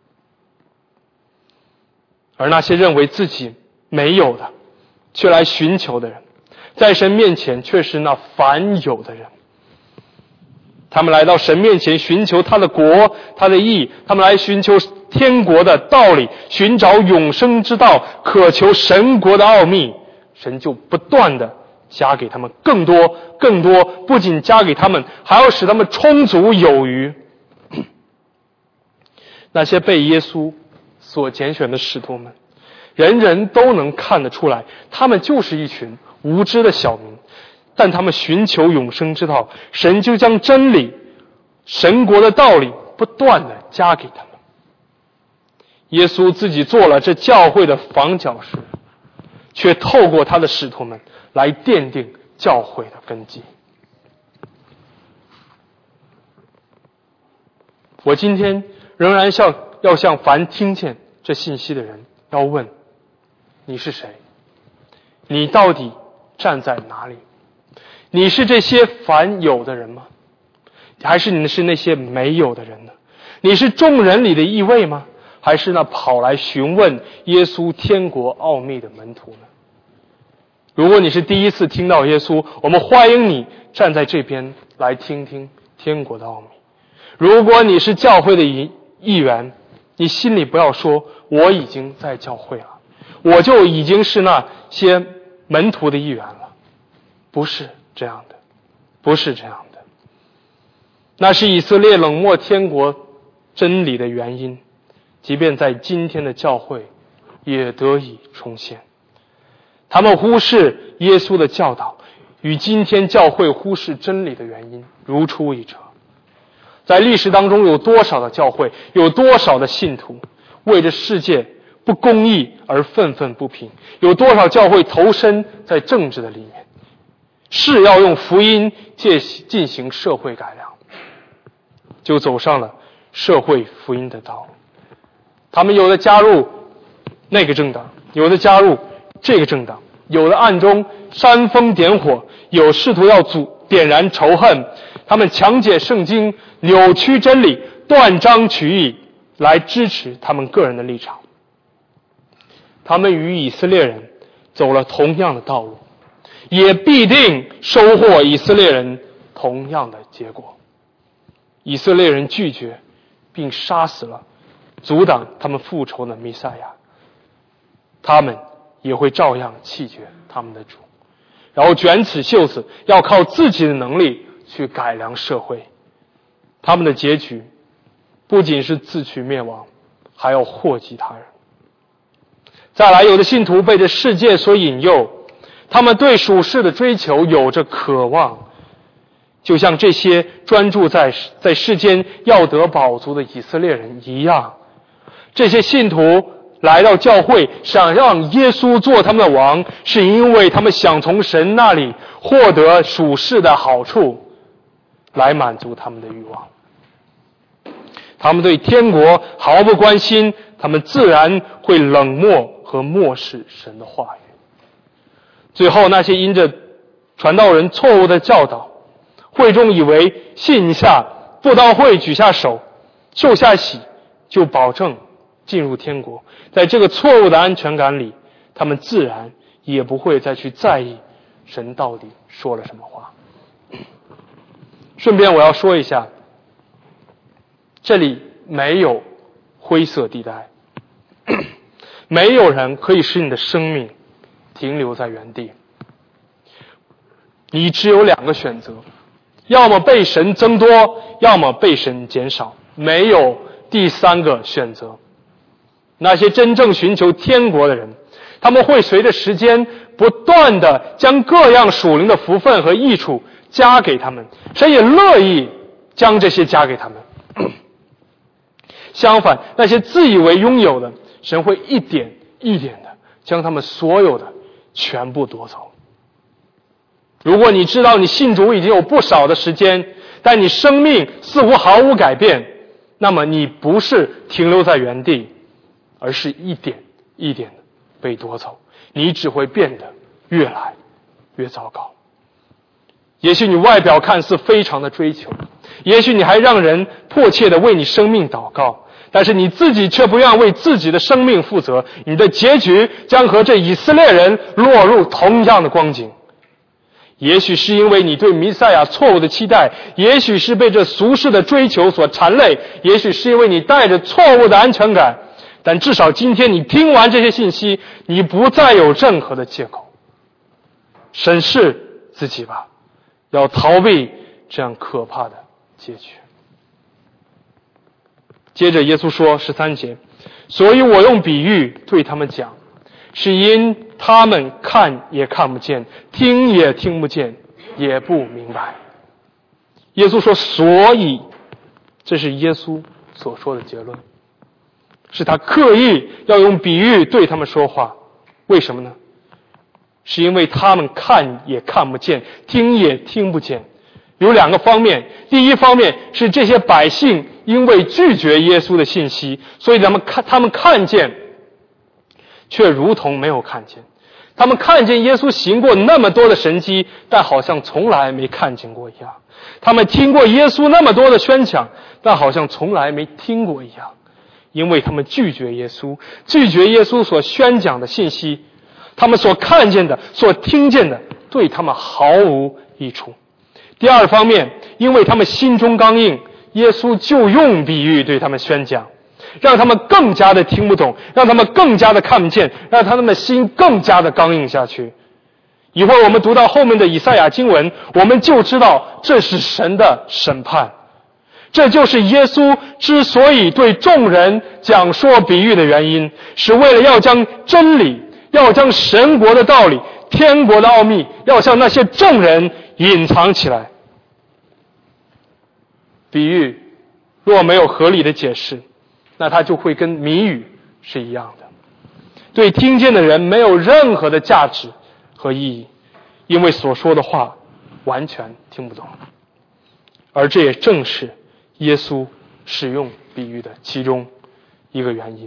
而那些认为自己没有的，却来寻求的人，在神面前却是那凡有的人。他们来到神面前寻求他的国，他的义，他们来寻求天国的道理，寻找永生之道，渴求神国的奥秘。神就不断的加给他们更多更多，不仅加给他们，还要使他们充足有余。那些被耶稣所拣选的使徒们，人人都能看得出来，他们就是一群无知的小民，但他们寻求永生之道，神就将真理、神国的道理不断的加给他们。耶稣自己做了这教会的房角石，却透过他的使徒们来奠定教会的根基。我今天仍然向要向凡听见这信息的人要问：你是谁？你到底站在哪里？你是这些凡有的人吗？还是你是那些没有的人呢？你是众人里的一位吗？还是那跑来询问耶稣天国奥秘的门徒呢？如果你是第一次听到耶稣，我们欢迎你站在这边来听听天国的奥秘。如果你是教会的一员，你心里不要说我已经在教会了， 我就已经是那些门徒的一员了。不是这样的，不是这样的。那是以色列冷漠天国真理的原因，即便在今天的教会也得以重现。他们忽视耶稣的教导，与今天教会忽视真理的原因如出一辙。在历史当中，有多少的教会，有多少的信徒为着世界不公义而愤愤不平，有多少教会投身在政治的里面，是要用福音借进行社会改良，就走上了社会福音的道路。他们有的加入那个政党，有的加入这个政党，有的暗中煽风点火，有试图要阻点燃仇恨。他们强解圣经，扭曲真理，断章取义，来支持他们个人的立场。他们与以色列人走了同样的道路，也必定收获以色列人同样的结果。以色列人拒绝并杀死了阻挡他们复仇的弥赛亚，他们也会照样弃绝他们的主，然后卷起袖子，要靠自己的能力去改良社会。他们的结局不仅是自取灭亡，还要祸及他人。再来，有的信徒被这世界所引诱，他们对属世的追求有着渴望，就像这些专注在在世间要得饱足的以色列人一样。这些信徒来到教会，想让耶稣做他们的王，是因为他们想从神那里获得属世的好处，来满足他们的欲望。他们对天国毫不关心，他们自然会冷漠和漠视神的话语。最后，那些因着传道人错误的教导，会众以为信一下，布道会举下手，受下洗，就保证进入天国。在这个错误的安全感里，他们自然也不会再去在意神到底说了什么话。顺便我要说一下，这里没有灰色地带，没有人可以使你的生命停留在原地。你只有两个选择，要么被神增多，要么被神减少，没有第三个选择。那些真正寻求天国的人，他们会随着时间不断的将各样属灵的福分和益处加给他们，神也乐意将这些加给他们。相反，那些自以为拥有的，神会一点一点的将他们所有的全部夺走。如果你知道你信主已经有不少的时间，但你生命似乎毫无改变，那么你不是停留在原地，而是一点一点的被夺走，你只会变得越来越糟糕。也许你外表看似非常的追求，也许你还让人迫切的为你生命祷告，但是你自己却不愿为自己的生命负责，你的结局将和这以色列人落入同样的光景。也许是因为你对弥赛亚错误的期待，也许是被这俗世的追求所缠累，也许是因为你带着错误的安全感，但至少今天你听完这些信息，你不再有任何的借口。审视自己吧，要逃避这样可怕的结局。接着耶稣说十三节，所以我用比喻对他们讲，是因他们看也看不见，听也听不见，也不明白。耶稣说所以，这是耶稣所说的结论，是他刻意要用比喻对他们说话。为什么呢？是因为他们看也看不见，听也听不见。有两个方面，第一方面是这些百姓因为拒绝耶稣的信息，所以他们看他们看见却如同没有看见。他们看见耶稣行过那么多的神迹，但好像从来没看见过一样。他们听过耶稣那么多的宣讲，但好像从来没听过一样。因为他们拒绝耶稣，拒绝耶稣所宣讲的信息，他们所看见的，所听见的，对他们毫无益处。第二方面，因为他们心中刚硬，耶稣就用比喻对他们宣讲。 让他们更加的听不懂，让他们更加的看不见，让他们的心更加的刚硬下去。一会儿我们读到后面的以赛亚经文，我们就知道这是神的审判。这就是耶稣之所以对众人讲说比喻的原因，是为了要将真理，要将神国的道理，天国的奥秘，要向那些众人隐藏起来。比喻若没有合理的解释，那它就会跟谜语是一样的，对听见的人没有任何的价值和意义，因为所说的话完全听不懂。而这也正是耶稣使用比喻的其中一个原因。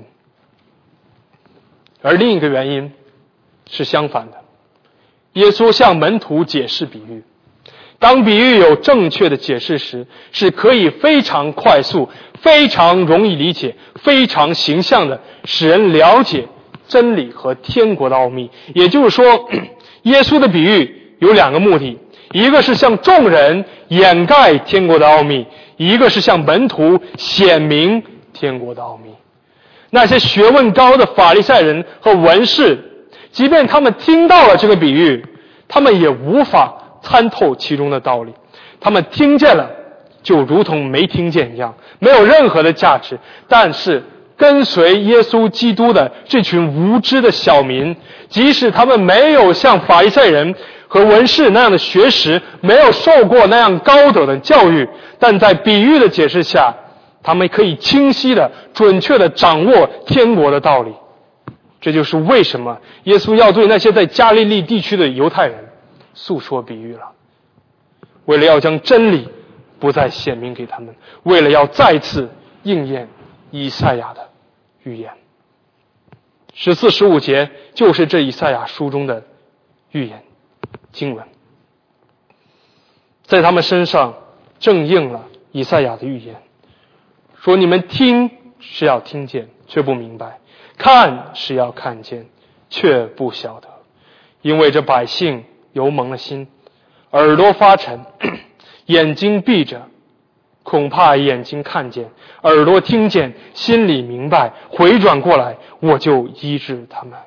而另一个原因是相反的，耶稣向门徒解释比喻，当比喻有正确的解释时，是可以非常快速、非常容易理解、非常形象的使人了解真理和天国的奥秘。也就是说，耶稣的比喻有两个目的，一个是向众人掩盖天国的奥秘，一个是向门徒显明天国的奥秘。那些学问高的法利赛人和文士，即便他们听到了这个比喻，他们也无法参透其中的道理，他们听见了就如同没听见一样，没有任何的价值。但是跟随耶稣基督的这群无知的小民，即使他们没有像法利赛人和文士那样的学识，没有受过那样高等的教育，但在比喻的解释下，他们可以清晰的、准确的掌握天国的道理。这就是为什么耶稣要对那些在加利利地区的犹太人诉说比喻了，为了要将真理不再显明给他们，为了要再次应验以赛亚的预言。十四、十五节就是这以赛亚书中的预言经文，在他们身上正应了以赛亚的预言，说你们听是要听见却不明白，看是要看见却不晓得，因为这百姓油蒙了心，耳朵发沉，眼睛闭着，恐怕眼睛看见，耳朵听见，心里明白，回转过来，我就医治他们。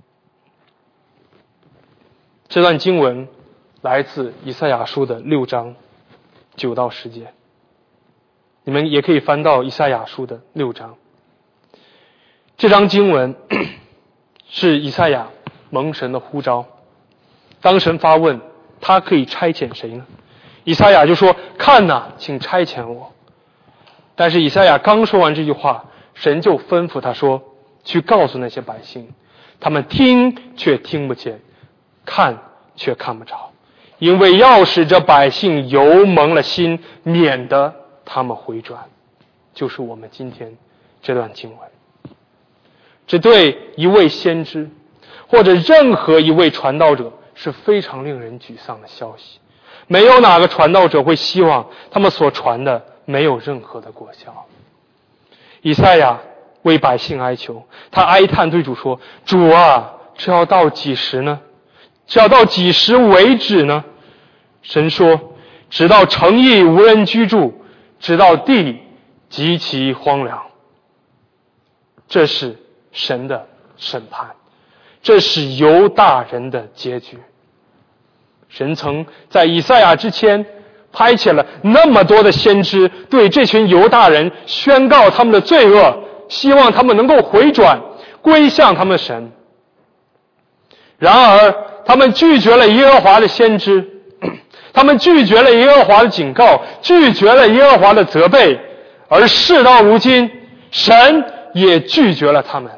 这段经文来自以赛亚书的六章九到十节，你们也可以翻到以赛亚书的六章。这章经文是以赛亚蒙神的呼召，当神发问他可以差遣谁呢？以赛亚就说，看哪，请差遣我。但是以赛亚刚说完这句话，神就吩咐他说，去告诉那些百姓，他们听却听不见，看却看不着，因为要使这百姓油蒙了心，免得他们回转。就是我们今天这段经文。这对一位先知或者任何一位传道者是非常令人沮丧的消息。没有哪个传道者会希望他们所传的没有任何的果效。以赛亚为百姓哀求，他哀叹对主说，主啊，这要到几时呢？这要到几时为止呢？神说，直到城邑无人居住，直到地极其荒凉。这是神的审判，这是犹大人的结局。神曾在以赛亚之前派遣了那么多的先知，对这群犹大人宣告他们的罪恶，希望他们能够回转归向他们的神。然而他们拒绝了耶和华的先知，他们拒绝了耶和华的警告，拒绝了耶和华的责备，而事到如今，神也拒绝了他们。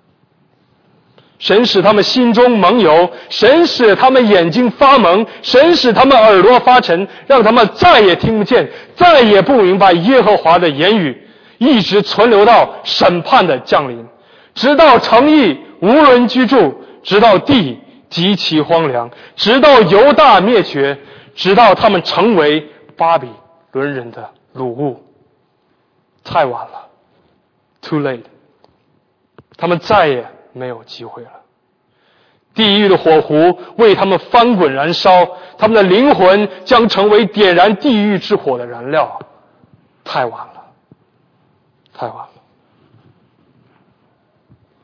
神使他们心中蒙油，神使他们眼睛发蒙，神使他们耳朵发沉，让他们再也听不见，再也不明白耶和华的言语，一直存留到审判的降临，直到城邑无人居住，直到地极其荒凉，直到犹大灭绝，直到他们成为巴比伦人的掳物。太晚了， too late， 他们再也没有机会了。地狱的火湖为他们翻滚燃烧，他们的灵魂将成为点燃地狱之火的燃料。太晚了，太晚了。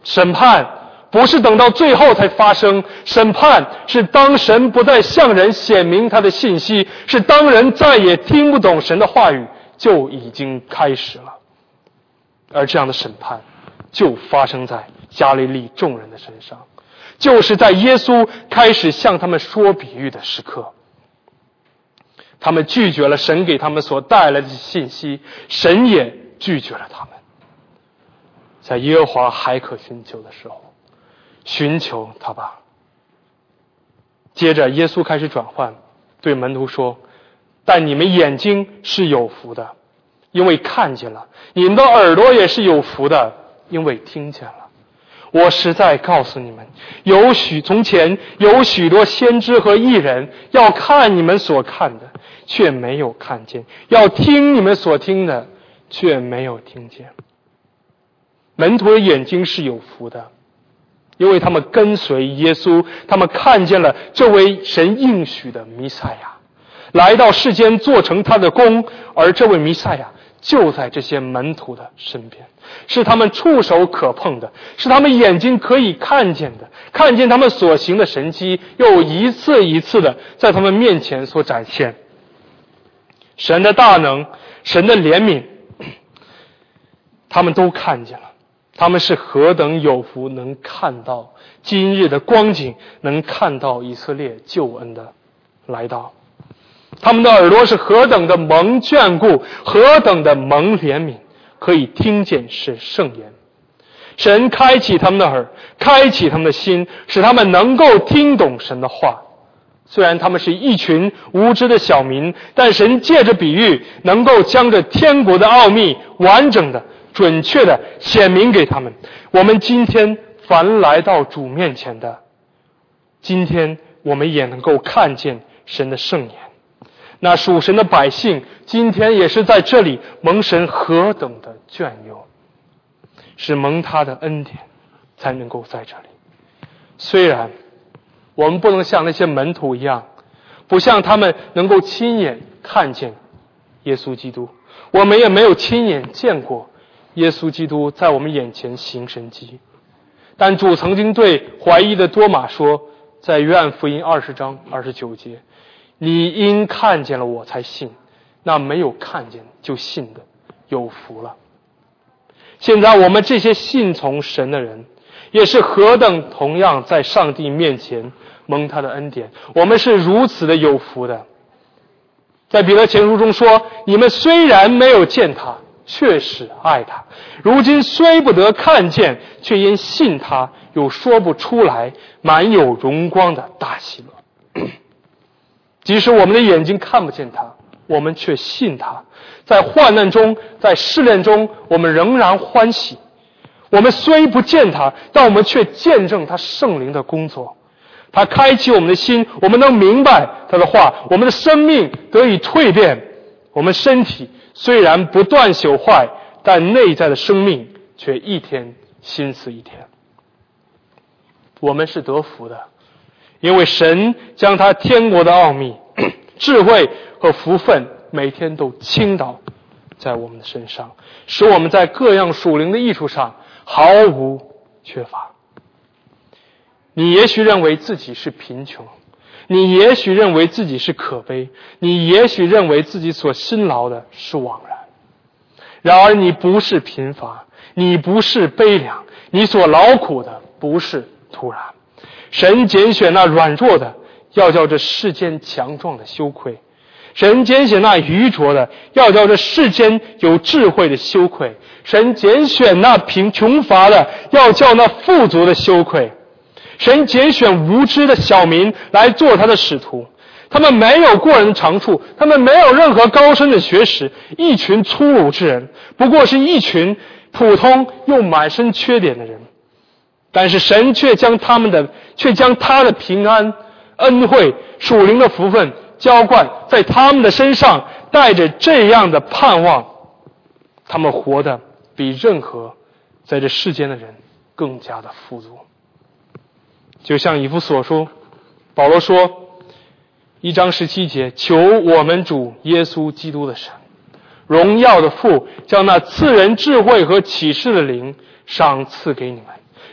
审判不是等到最后才发生，审判是当神不再向人显明他的信息，是当人再也听不懂神的话语，就已经开始了。而这样的审判就发生在加利利众人的身上，就是在耶稣开始向他们说比喻的时刻。他们拒绝了神给他们所带来的信息，神也拒绝了他们。在耶和华还可寻求的时候，寻求他吧。接着耶稣开始转换，对门徒说，但你们眼睛是有福的，因为看见了；你们的耳朵也是有福的，因为听见了。我实在告诉你们，有许从前有许多先知和义人要看你们所看的，却没有看见；要听你们所听的，却没有听见。门徒的眼睛是有福的，因为他们跟随耶稣，他们看见了这位神应许的弥赛亚来到世间做成他的功，而这位弥赛亚就在这些门徒的身边，是他们触手可碰的，是他们眼睛可以看见的，看见他们所行的神迹又一次一次的在他们面前所展现。神的大能，神的怜悯，他们都看见了。他们是何等有福，能看到今日的光景，能看到以色列救恩的来到。他们的耳朵是何等的蒙眷顾，何等的蒙怜悯，可以听见是圣言。神开启他们的耳，开启他们的心，使他们能够听懂神的话。虽然他们是一群无知的小民，但神借着比喻能够将这天国的奥秘完整的准确的显明给他们。我们今天凡来到主面前的，今天我们也能够看见神的圣言。那属神的百姓今天也是在这里蒙神何等的眷佑，是蒙他的恩典才能够在这里。虽然我们不能像那些门徒一样，不像他们能够亲眼看见耶稣基督，我们也没有亲眼见过耶稣基督在我们眼前行神迹。但主曾经对怀疑的多马说，在约翰福音二十章二十九节，你因看见了我才信，那没有看见就信的有福了。现在我们这些信从神的人，也是何等同样在上帝面前蒙他的恩典，我们是如此的有福的。在彼得前书中说，你们虽然没有见他，确实爱他，如今虽不得看见，却因信他，有说不出来满有荣光的大喜乐。即使我们的眼睛看不见他，我们却信他。在患难中，在试炼中，我们仍然欢喜。我们虽不见他，但我们却见证他圣灵的工作。他开启我们的心，我们能明白他的话，我们的生命得以蜕变。我们身体虽然不断朽坏，但内在的生命却一天新似一天。我们是得福的，因为神将他天国的奥秘、智慧和福分每天都倾倒在我们的身上，使我们在各样属灵的益处上毫无缺乏。你也许认为自己是贫穷，你也许认为自己是可悲，你也许认为自己所辛劳的是枉然。然而你不是贫乏，你不是悲凉，你所劳苦的不是突然。神拣选那软弱的，要叫这世间强壮的羞愧；神拣选那愚拙的，要叫这世间有智慧的羞愧；神拣选那贫穷乏的，要叫那富足的羞愧。神拣选无知的小民来做他的使徒，他们没有过人的长处，他们没有任何高深的学识，一群粗鲁之人，不过是一群普通又满身缺点的人。但是神却将他们的却将他的平安、恩惠、属灵的福分浇灌在他们的身上，带着这样的盼望，他们活得比任何在这世间的人更加的富足。就像以弗所书保罗说一章十七节，求我们主耶稣基督的神，荣耀的父，将那赐人智慧和启示的灵赏赐给你们，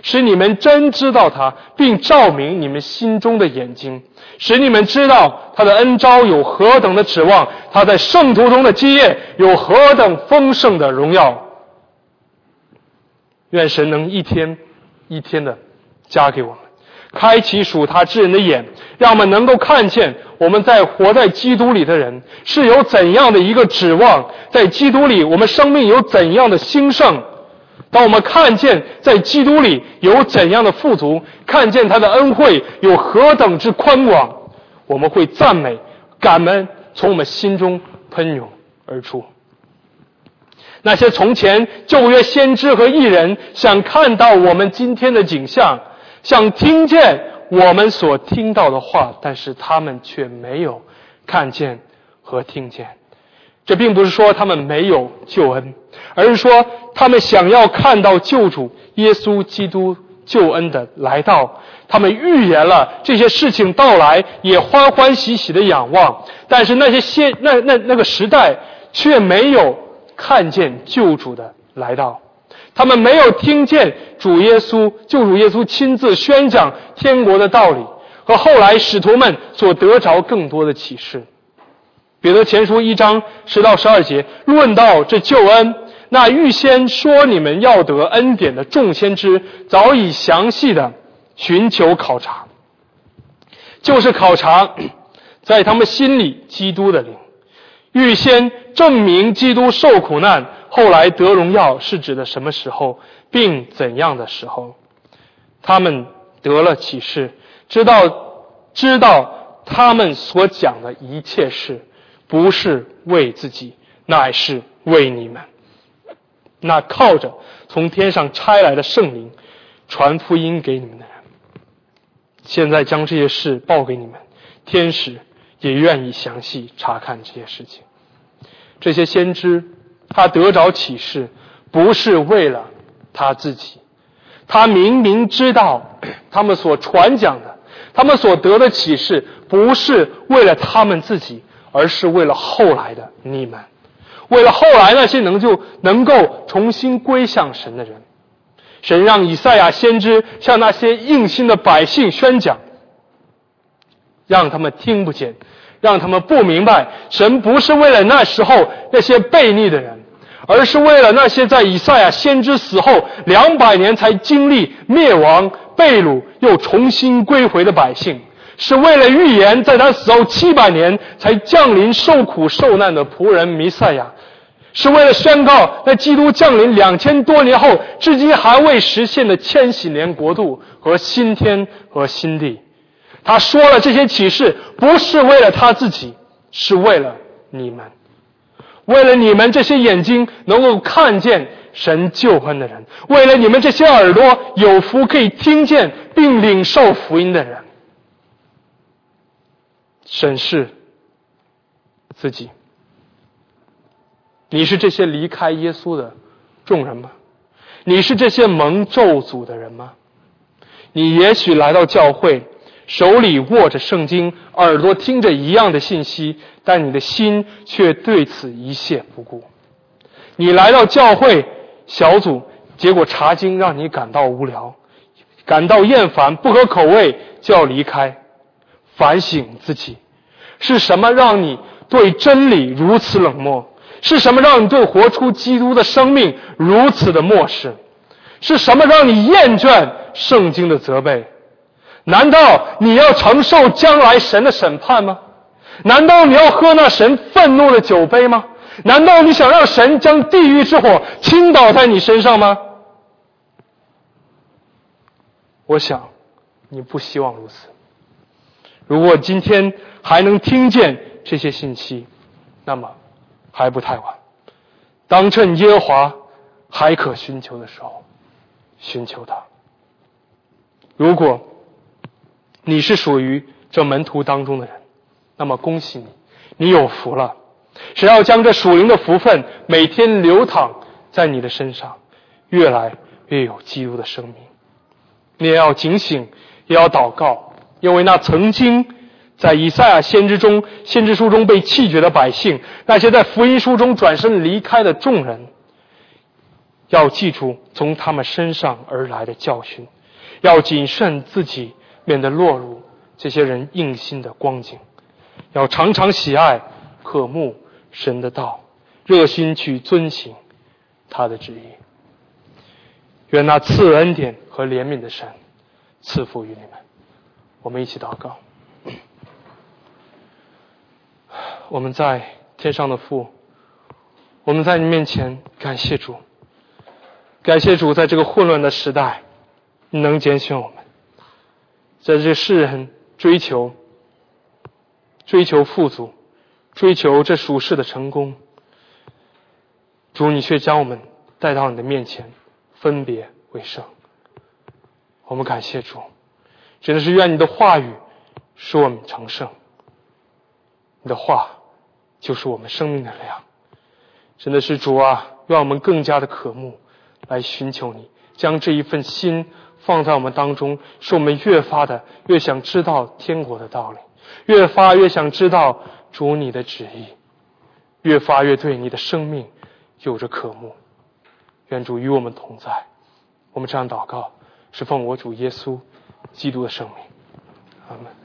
使你们真知道他，并照明你们心中的眼睛，使你们知道他的恩召有何等的指望，他在圣徒中的基业有何等丰盛的荣耀。愿神能一天一天的加给我们，开启属他之人的眼，让我们能够看见我们在活在基督里的人是有怎样的一个指望，在基督里我们生命有怎样的兴盛。当我们看见在基督里有怎样的富足，看见他的恩惠有何等之宽广，我们会赞美感恩从我们心中喷涌而出。那些从前旧约先知和义人想看到我们今天的景象，想听见我们所听到的话，但是他们却没有看见和听见。这并不是说他们没有救恩，而是说他们想要看到救主耶稣基督救恩的来到，他们预言了这些事情到来，也欢欢喜喜的仰望，但是那些先那那那个时代却没有看见救主的来到，他们没有听见主耶稣救主耶稣亲自宣讲天国的道理，和后来使徒们所得着更多的启示。彼得前书一章十到十二节论到这救恩，那预先说你们要得恩典的众先知早已详细的寻求考察，就是考察在他们心里基督的灵，预先证明基督受苦难后来得荣耀是指的什么时候，并怎样的时候。他们得了启示，知道知道他们所讲的一切事不是为自己，乃是为你们，那靠着从天上差来的圣灵传福音给你们的人。现在将这些事报给你们，天使也愿意详细查看这些事情。这些先知他得着启示不是为了他自己，他明明知道他们所传讲的，他们所得的启示不是为了他们自己，而是为了后来的你们，为了后来那些能就能够重新归向神的人。神让以赛亚先知向那些硬心的百姓宣讲，让他们听不见，让他们不明白，神不是为了那时候那些悖逆的人，而是为了那些在以赛亚先知死后两百年才经历灭亡、被掳又重新归回的百姓，是为了预言在他死后七百年才降临受苦受难的仆人弥赛亚，是为了宣告在基督降临两千多年后至今还未实现的千禧年国度和新天和新地。他说了这些启示不是为了他自己，是为了你们，为了你们这些眼睛能够看见神救恩的人，为了你们这些耳朵有福可以听见并领受福音的人。审视自己，你是这些离开耶稣的众人吗？你是这些蒙咒诅的人吗？你也许来到教会，手里握着圣经，耳朵听着一样的信息，但你的心却对此一切不顾。你来到教会小组，结果查经让你感到无聊，感到厌烦，不合口味就要离开。反省自己，是什么让你对真理如此冷漠？是什么让你对活出基督的生命如此的漠视？是什么让你厌倦圣经的责备？难道你要承受将来神的审判吗？难道你要喝那神愤怒的酒杯吗？难道你想让神将地狱之火倾倒在你身上吗？我想你不希望如此。如果今天还能听见这些信息，那么还不太晚，当趁耶和华还可寻求的时候寻求他。如果你是属于这门徒当中的人，那么恭喜你，你有福了。神要将这属灵的福分每天流淌在你的身上，越来越有基督的生命。你也要警醒，也要祷告，因为那曾经在以赛亚先知中先知书中被弃绝的百姓，那些在福音书中转身离开的众人， 要记住从他们身上而来的教训，要谨慎自己，免得落入这些人硬心的光景，要常常喜爱渴慕神的道，热心去遵行他的旨意。愿那赐恩典和怜悯的神赐福于你们。我们一起祷告。我们在天上的父，我们在你面前感谢主，感谢主，在这个混乱的时代，你能拣选我们，在这世人追求追求富足，追求这属世的成功，主，你却将我们带到你的面前，分别为圣。我们感谢主，真的是愿你的话语使我们成圣，你的话就是我们生命的粮。真的是主啊，愿我们更加的渴慕来寻求你，将这一份心放在我们当中，使我们越发的越想知道天国的道理，越发越想知道主你的旨意，越发越对你的生命有着渴慕。愿主与我们同在。我们这样祷告，是奉我主耶稣基督的圣名，阿们。